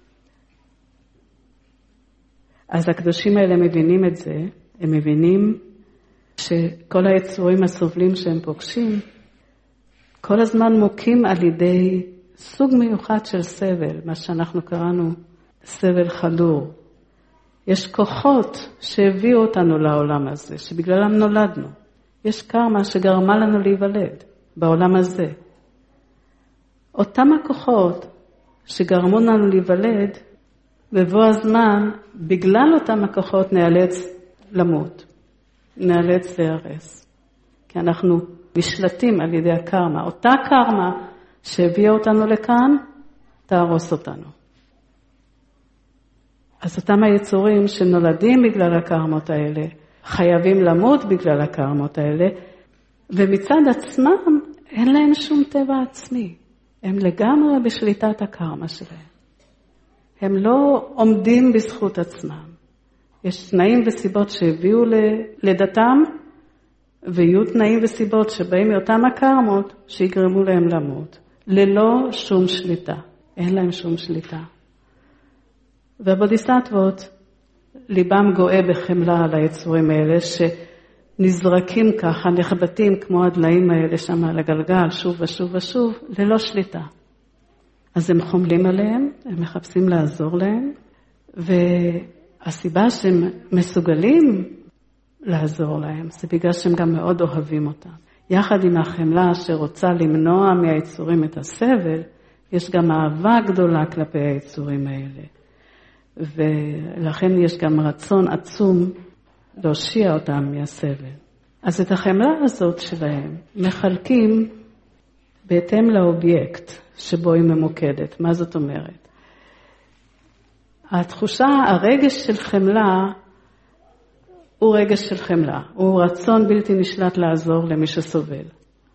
אז הקדושים האלה מבינים את זה, הם מבינים שכל היצורים הסובלים שהם פוגשים, כל הזמן מוקים על ידי סוג מיוחד של סבל, מה שאנחנו קראנו סבל חדור. יש כוחות שהביאו אותנו לעולם הזה, שבגללם נולדנו. יש קרמה שגרמה לנו להיוולד בעולם הזה. אותם הכוחות שגרמו לנו להיוולד, בבוא הזמן, בגלל אותם הכוחות נאלץ למות, נאלץ להיהרס. כי אנחנו נשלטים על ידי הקרמה. אותה קרמה שהביאה אותנו לכאן, תהרוס אותנו. אז אותם היצורים שנולדים בגלל הקרמות האלה, חייבים למות בגלל הקרמות האלה, ומצד עצמם אין להם שום טבע עצמי. הם לגמרי בשליטת הקרמה שלהם. הם לא עומדים בזכות עצמם. יש תנאים וסיבות שהביאו ללידתם, ויהיו תנאים וסיבות שבאים מאותם הקרמות שיגרמו להם למות. ללא שום שליטה. אין להם שום שליטה. והבודיסטבות, ליבם גואה בחמלה על היצורים האלה, שנזרקים ככה, נחבטים כמו הדליים האלה שם על הגלגל, שוב ושוב ושוב, ללא שליטה. אז הם חומלים עליהם, הם מחפשים לעזור להם, והסיבה שהם מסוגלים לעזור להם, זה בגלל שהם גם מאוד אוהבים אותם. יחד עם החמלה שרוצה למנוע מהיצורים את הסבל, יש גם אהבה גדולה כלפי היצורים האלה. ולכן יש גם רצון עצום להושיע אותם מהסבל. אז את החמלה הזאת שלהם מחלקים בהתאם לאובייקט שבו היא ממוקדת. מה זאת אומרת? התחושה, הרגש של חמלה הוא רגש של חמלה. הוא רצון בלתי נשלט לעזור למי שסובל.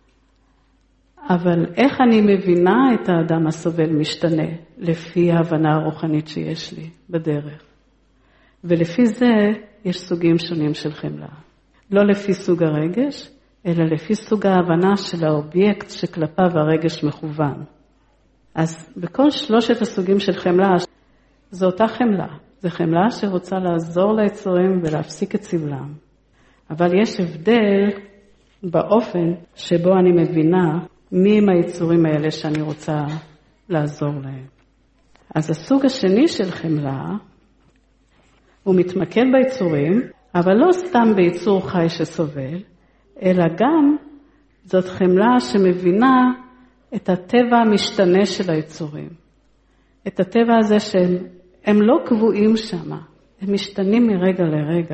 אבל איך אני מבינה את האדם הסובל משתנה לפי ההבנה הרוחנית שיש לי בדרך. ולפי זה יש סוגים שונים של חמלה. לא לפי סוג הרגש, אלא לפי סוג ההבנה של האובייקט שכלפיו הרגש מכוון. אז בכל שלושת הסוגים של חמלה, זו אותה חמלה. זו חמלה שרוצה לעזור ליצורים ולהפסיק את סבלם. אבל יש הבדל באופן שבו אני מבינה מי הם היצורים האלה שאני רוצה לעזור להם. אז הסוג השני של חמלה, הוא מתמקד ביצורים, אבל לא סתם ביצור חי שסובל, אלא גם זאת חמלה שמבינה את הטבע המשתנה של היצורים. את הטבע הזה שהם הם לא קבועים שם, הם משתנים מרגע לרגע.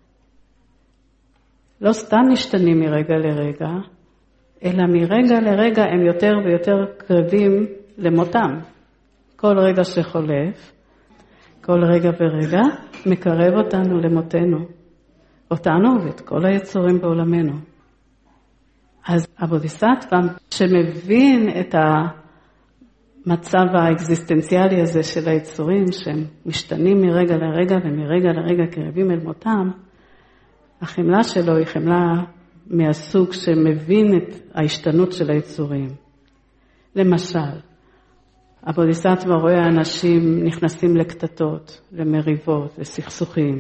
לא סתם משתנים מרגע לרגע, אלא מרגע לרגע הם יותר ויותר קרבים למותם. כל רגע שחולף, כל רגע ורגע, מקרב אותנו למותנו. אותנו ואת כל היצורים בעולמנו. אז הבודיסטווה שמבין את המצב האקזיסטנציאלי הזה של היצורים, שהם משתנים מרגע לרגע ומרגע לרגע קרבים אל מותם, החמלה שלו היא חמלה מהסוג שמבין את ההשתנות של היצורים. למשל, הבודיסטווה רואה אנשים נכנסים לקטטות, למריבות, לסכסוכים.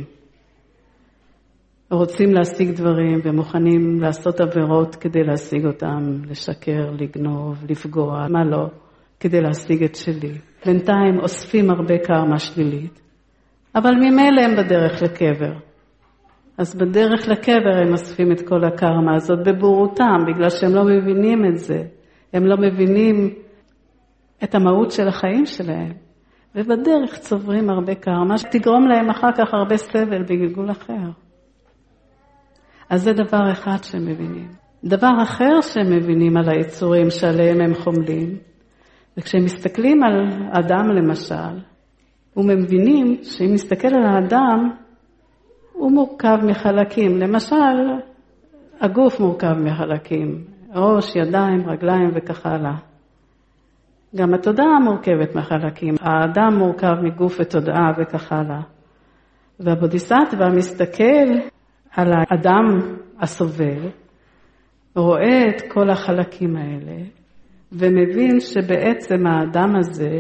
רוצים להשיג דברים ומוכנים לעשות עבירות כדי להשיג אותם, לשקר, לגנוב, לפגוע, מה לא, כדי להשיג את שלי. בינתיים אוספים הרבה קרמה שלילית, אבל ממילא הם בדרך לקבר. אז בדרך לקבר הם אוספים את כל הקרמה הזאת בבורותם, בגלל שהם לא מבינים את זה. הם לא מבינים את המהות של החיים שלהם. ובדרך צוברים הרבה קרמה, שתגרום להם אחר כך הרבה סבל בגלגול אחר. אז זה דבר אחד שהם מבינים. דבר אחר שהם מבינים על היצורים שעליהם הם חומלים, וכשהם מסתכלים על אדם למשל, הם מבינים שאם נסתכל על האדם, הוא מורכב מחלקים. למשל, הגוף מורכב מחלקים, ראש, ידיים, רגליים וכך הלאה. גם התודעה מורכבת מחלקים, האדם מורכב מגוף ותודעה וכך הלאה. והבודיסטווה מסתכל על האדם הסובל, רואה את כל החלקים האלה, ומבין שבעצם האדם הזה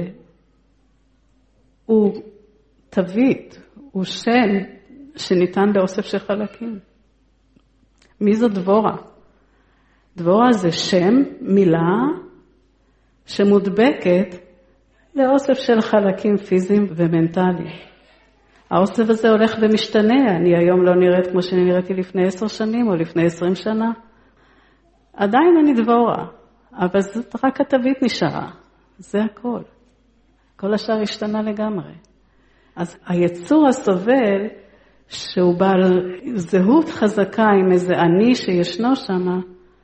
הוא תווית, הוא שם שניתן לאוסף של חלקים. מי זו דבורה? דבורה זה שם, מילה, שמודבקת לאוסף של חלקים פיזיים ומנטליים. האוסף הזה הולך ומשתנה, אני היום לא נראית כמו שאני נראיתי לפני עשר שנים או לפני עשרים שנה. עדיין אני דבורה, אבל זאת רק התווית נשארה, זה הכל. כל השאר השתנה לגמרי. אז היצור הסובל, שהוא בעל זהות חזקה עם איזה אני שישנו שם,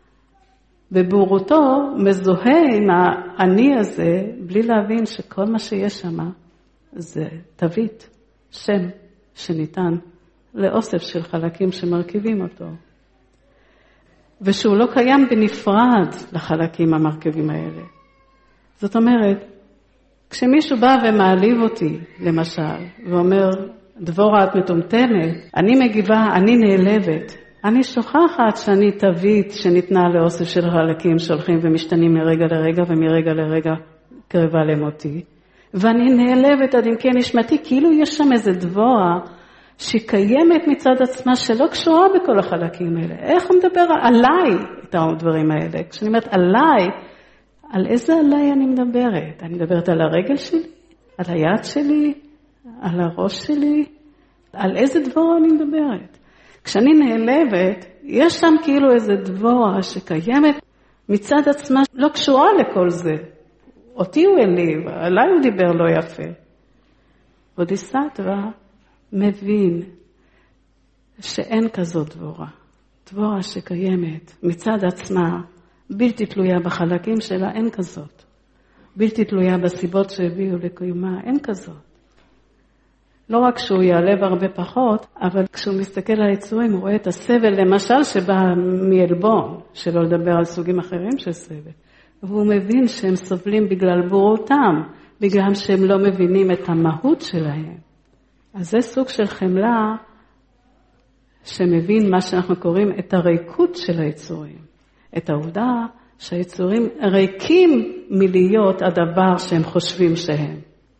בבורותו מזוהה עם האני הזה, בלי להבין שכל מה שיש שם זה תווית, שם שניתן לאוסף של חלקים שמרכיבים אותו. ושהוא לא קיים בנפרד לחלקים המרכיבים האלה. זאת אומרת, כשמישהו בא ומעליב אותי, למשל, ואומר, דבורה את מטומטמת, אני מגיבה, אני נעלבת. אני שוכחת שאני תווית שניתנה לאוסף של חלקים שהולכים ומשתנים מרגע לרגע ומרגע לרגע קרבה למותי. ואני נעלבת עד עמקי נשמתי, כאילו יש שם איזה דבורה שקיימת מצד עצמה שלא קשורה בכל החלקים האלה. איך הוא מדבר עליי את הדברים האלה? כשאני אומרת עליי, על איזה עליי אני מדברת? אני מדברת על הרגל שלי, על היד שלי, על הראש שלי, על איזה דבורה אני מדברת? כשאני נעלבת, יש שם כאילו איזה דבורה שקיימת מצד עצמה לא קשורה לכל זה. אותי הוא העליב, עליי הוא דיבר לא יפה. בודיסטווה מבין שאין כזאת דבורה. דבורה שקיימת מצד עצמה, בלתי תלויה בחלקים שלה, אין כזאת. בלתי תלויה בסיבות שהביאו לקיומה, אין כזאת. לא רק שהוא יעלב הרבה פחות, אבל כשהוא מסתכל על היצורים, הוא רואה את הסבל, למשל שבא מעלבון, שלא לדבר על סוגים אחרים של סבל. והוא מבין שהם סובלים בגלל בורותם, בגלל שהם לא מבינים את המהות שלהם. אז זה סוג של חמלה שמבין מה שאנחנו קוראים את הריקות של היצורים. את העובדה שהיצורים ריקים מלהיות הדבר שהם חושבים שהם.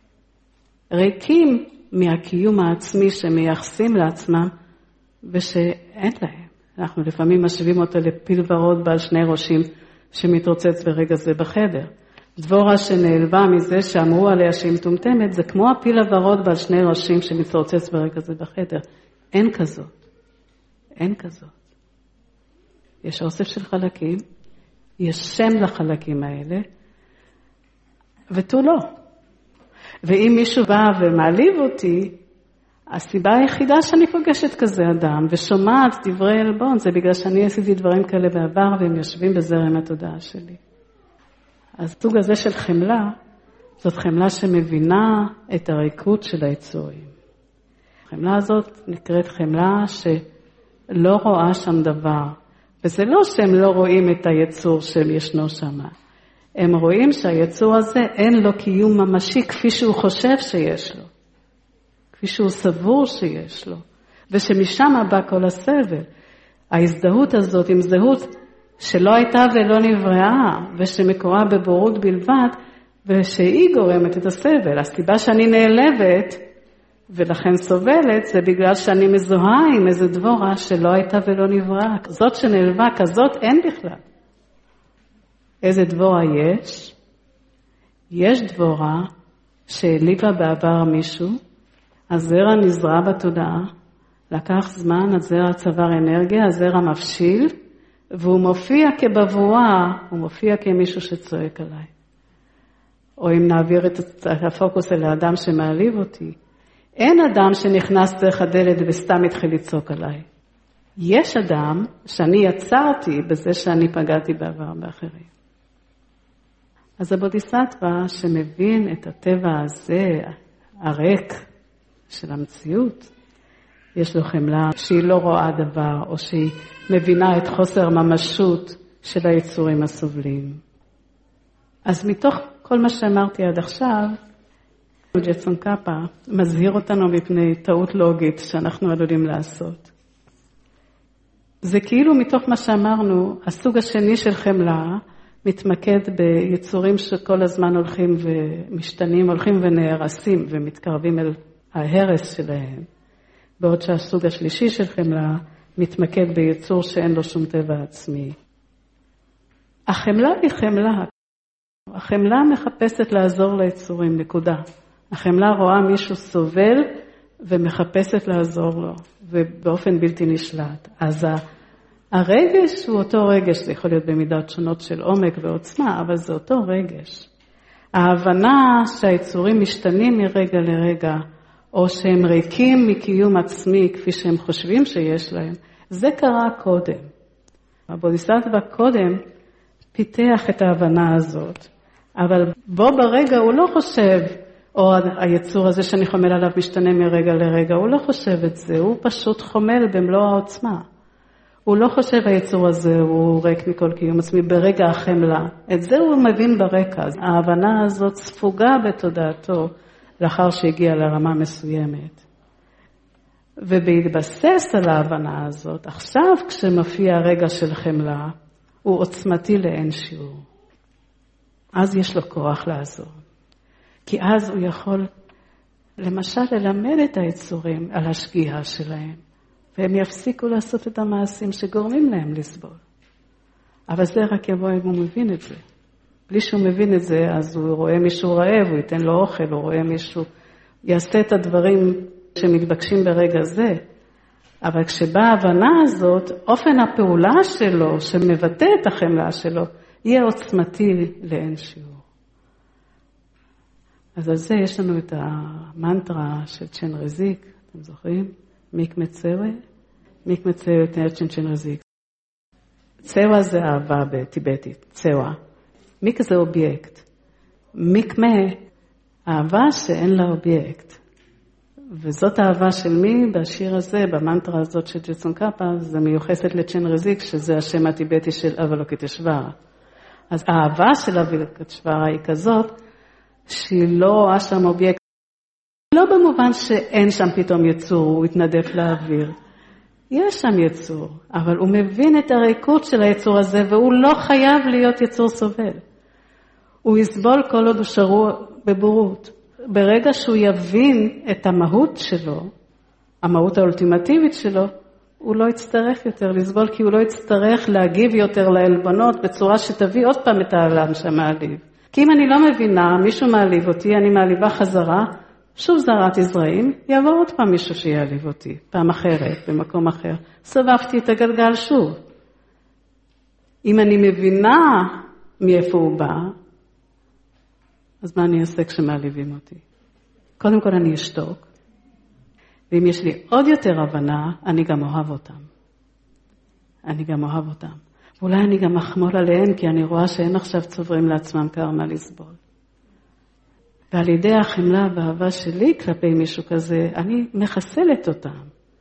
ריקים מהקיום העצמי שמייחסים לעצמם ושאין להם. אנחנו לפעמים משווים אותו לפיל ורוד בעל שני ראשים שמתרוצץ ברגע זה בחדר. דבורה שנעלבה מזה שאמרו עליה שהיא מטומטמת, זה כמו הפיל הוורוד בעל שני ראשים שמתרוצץ ברגע זה בחדר. אין כזאת. אין כזאת. יש אוסף של חלקים, יש שם לחלקים האלה, ותו לא. ואם מישהו בא ומעליב אותי, הסיבה היחידה שאני פוגשת כזה אדם ושומעת דברי אלבון, זה בגלל שאני עשיתי דברים כאלה בעבר והם יושבים בזרם התודעה שלי. הסוג הזה של חמלה, זאת חמלה שמבינה את הריקות של היצורים. החמלה הזאת נקראת חמלה שלא רואה שם דבר. וזה לא שהם לא רואים את היצור של ישנו שם. הם רואים שהיצור הזה אין לו קיום ממשי כפי שהוא חושב שיש לו. כפי שהוא סבור שיש לו. ושמשם בא כל הסבל. ההזדהות הזאת עם זהות שלא הייתה ולא נבראה, ושמקורה בבורות בלבד, ושהיא גורמת את הסבל. הסיבה שאני נעלבת, ולכן סובלת, זה בגלל שאני מזוהה עם איזה דבורה שלא הייתה ולא נבראה. זאת שנעלבה, כזאת אין בכלל. איזה דבורה יש? יש דבורה שהעליבה בעבר מישהו, הזרע נזרע בתודעה, לקח זמן, הזרע צבר אנרגיה, הזרע מבשיל, והוא מופיע כבבואה, הוא מופיע כמישהו שצועק עליי. או אם נעביר את הפוקוס אל האדם שמעליב אותי, אין אדם שנכנס דרך הדלת וסתם התחיל לצעוק עליי. יש אדם שאני יצרתי בזה שאני פגעתי בעבר באחרים. אז הבודיסטווה שמבין את הטבע הזה, הריק של המציאות, יש לו חמלה שהיא לא רואה דבר, או שהיא מבינה את חוסר ממשות של היצורים הסובלים. אז מתוך כל מה שאמרתי עד עכשיו, ג'טסון קאפה מזהיר אותנו מפני טעות לוגית שאנחנו עלולים לעשות. זה כאילו מתוך מה שאמרנו, הסוג השני של חמלה מתמקד ביצורים שכל הזמן הולכים ומשתנים, הולכים ונהרסים ומתקרבים אל ההרס שלהם. בעוד שהסוג השלישי של חמלה מתמקד ביצור שאין לו שום טבע עצמי. החמלה היא חמלה. החמלה מחפשת לעזור ליצורים, נקודה. החמלה רואה מישהו סובל ומחפשת לעזור לו, ובאופן בלתי נשלט. אז הרגש הוא אותו רגש, זה יכול להיות במידות שונות של עומק ועוצמה, אבל זה אותו רגש. ההבנה שהיצורים משתנים מרגע לרגע, או שהם ריקים מקיום עצמי כפי שהם חושבים שיש להם, זה קרה קודם. הבודיסטווה קודם פיתח את ההבנה הזאת, אבל בו ברגע הוא לא חושב, או היצור הזה שאני חומל עליו משתנה מרגע לרגע, הוא לא חושב את זה, הוא פשוט חומל במלוא העוצמה. הוא לא חושב היצור הזה, הוא ריק מכל קיום עצמי ברגע החמלה. את זה הוא מבין ברקע. ההבנה הזאת ספוגה בתודעתו לאחר שהגיע לרמה מסוימת. ובהתבסס על ההבנה הזאת, עכשיו כשמופיע הרגע של חמלה, הוא עוצמתי לאין שיעור. אז יש לו כוח לעזור. כי אז הוא יכול, למשל, ללמד את היצורים על השגיאה שלהם, והם יפסיקו לעשות את המעשים שגורמים להם לסבול. אבל זה רק יבוא אם הוא מבין את זה. בלי שהוא מבין את זה, אז הוא רואה מישהו רעב, הוא ייתן לו אוכל, הוא רואה מישהו, יעשה את הדברים שמתבקשים ברגע זה. אבל כשבאה ההבנה הזאת, אופן הפעולה שלו, שמבטא את החמלה שלו, יהיה עוצמתי לאין שיעור. אז על זה יש לנו את המנטרה של צ'ן רזיק, אתם זוכרים? מיקמה צווה, מיקמה צווה תנאצ'ן צ'ן רזיק. צווה זה אהבה בטיבטית, צווה. מיקה זה אובייקט. מיקמה, אהבה שאין לה אובייקט. וזאת האהבה של מי? בשיר הזה, במנטרה הזאת של ג'טסון קאפה, זה מיוחסת לצ'ן רזיק, שזה השם הטיבטי של אבלוקטשווארה. אז האהבה של אבלוקטשווארה היא כזאת, שהיא לא רואה שם אובייקט. לא במובן שאין שם פתאום יצור, הוא התנדף לאוויר. יש שם יצור, אבל הוא מבין את הריקות של היצור הזה, והוא לא חייב להיות יצור סובל. הוא יסבול כל עוד הוא שרוע בבורות. ברגע שהוא יבין את המהות שלו, המהות האולטימטיבית שלו, הוא לא יצטרך יותר לסבול, כי הוא לא יצטרך להגיב יותר לעלבונות בצורה שתביא עוד פעם את העולם שמעליב. כי אם אני לא מבינה, מישהו מעליב אותי, אני מעליבה חזרה, שוב זרעתי זרעים, יעבור עוד פעם מישהו שיעליב אותי, פעם אחרת, במקום אחר. סובבתי את הגלגל שוב. אם אני מבינה מאיפה הוא בא, אז מה אני אעשה כשמעליבים אותי? קודם כל אני אשתוק, ואם יש לי עוד יותר הבנה, אני גם אוהב אותם. אני גם אוהב אותם. אולי אני גם אחמול עליהן, כי אני רואה שהם עכשיו צוברים לעצמם קרמה לסבול. ועל ידי החמלה והאהבה שלי כלפי מישהו כזה, אני מחסלת אותם.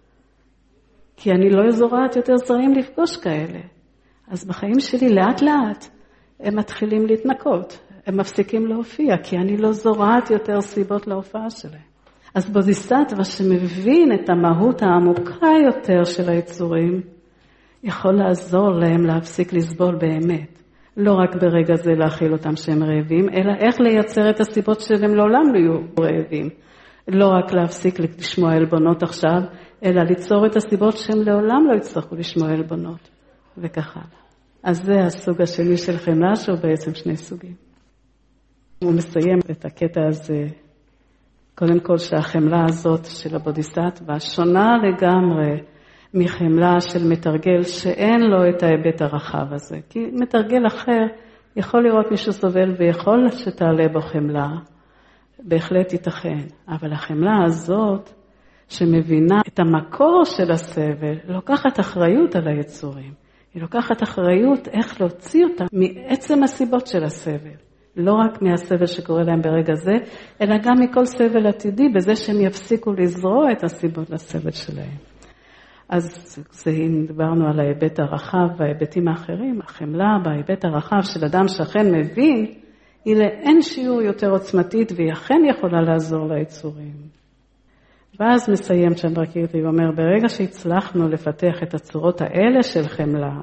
כי אני לא זורעת יותר זרים לפגוש כאלה. אז בחיים שלי לאט לאט הם מתחילים להתנקות. הם מפסיקים להופיע, כי אני לא זורעת יותר סיבות להופעה שלהם. אז בודיסטווה שמבין את המהות העמוקה יותר של היצורים, יכול לעזור להם להפסיק לסבול באמת. לא רק ברגע זה להכיל אותם שהם רעבים, אלא איך לייצר את הסיבות שהם לעולם לא יהיו רעבים. לא רק להפסיק לשמוע אלבונות עכשיו, אלא ליצור את הסיבות שהם לעולם לא יצטרכו לשמוע אלבונות. וככה. אז זה הסוג השני של חמלה, שהוא בעצם שני סוגים. הוא מסיים את הקטע הזה, קודם כל שהחמלה הזאת של הבודיסטווה שונה לגמרי מחמלה של מתרגל שאין לו את ההיבט הרחב הזה. כי מתרגל אחר יכול לראות מישהו סובל ויכול שתעלה בו חמלה, בהחלט ייתכן. אבל החמלה הזאת שמבינה את המקור של הסבל, לוקחת אחריות על היצורים. היא לוקחת אחריות איך להוציא אותה מעצם הסיבות של הסבל. לא רק מהסבל שקורה להם ברגע זה, אלא גם מכל סבל עתידי, בזה שהם יפסיקו לזרוע את הסיבות לסבל שלהם. אז זה, אם דיברנו על ההיבט הרחב וההיבטים האחרים, החמלה בהיבט הרחב של אדם שאכן מבין, היא לאין שיעור יותר עוצמתית, והיא אכן יכולה לעזור ליצורים. ואז מסיים צ'נדרקירטי ואומר, ברגע שהצלחנו לפתח את הצורות האלה של חמלה,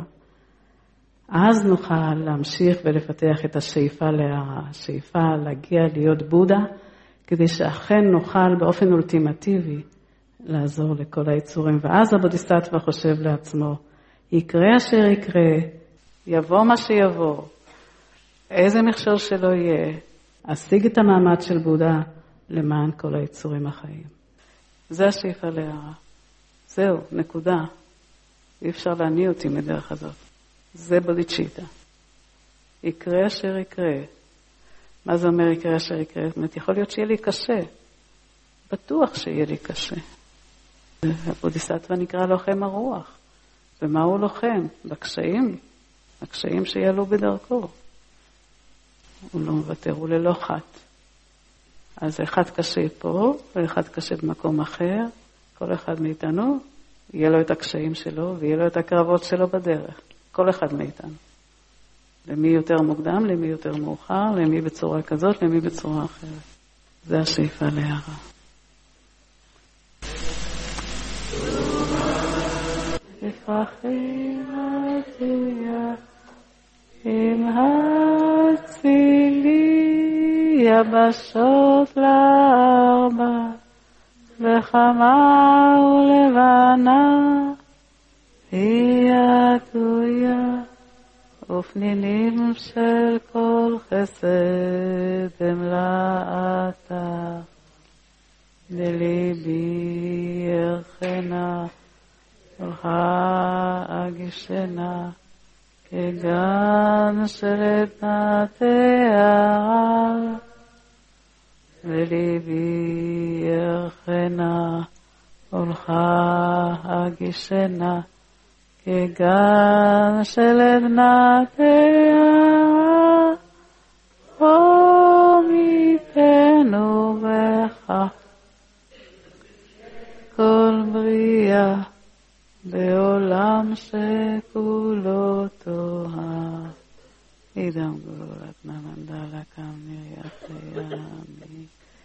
אז נוכל להמשיך ולפתח את השאיפה להערה, השאיפה להגיע להיות בודה, כדי שאכן נוכל באופן אולטימטיבי לעזור לכל היצורים. ואז הבודיסטווה חושב לעצמו, יקרה אשר יקרה, יבוא מה שיבוא, איזה מכשול שלא יהיה, אשיג את המעמד של בודה למען כל היצורים החיים. זה השאיפה להערה. זהו, נקודה. אי אפשר להניע אותי מדרך הזאת. זה בודיצ'יטה. יקרה אשר יקרה. מה זה אומר יקרה אשר יקרה? זאת אומרת, יכול להיות שיהיה לי קשה. בטוח שיהיה לי קשה. הבודיסטווה נקרא לוחם הרוח. ומה הוא לוחם? בקשיים. הקשיים שיעלו בדרכו. הוא לא מוותר, הוא ללא חת. אז אחד קשה פה, ואחד קשה במקום אחר. כל אחד מאיתנו, יהיה לו את הקשיים שלו, ויהיה לו את הקרבות שלו בדרך. כל אחד מאיתנו. למי יותר מוקדם, למי יותר מאוחר, למי בצורה כזאת, למי בצורה אחרת. זה השאיפה להערה. לפרחים עתיה, עם הצילי, יבשות לארבע, וחמה ולבנה, היא עטויה, ופנינים של כל חסד אמלאתה, בליבי ירחנה, ולכה אגישנה, כגן של עדנה תארה, בליבי ירחנה, ולכה אגישנה, כגן של עדנה תארה, או מפנו בך כל בריאה בעולם שכולו תוהה. אידם גולת נמנדה לקם מריאת ימי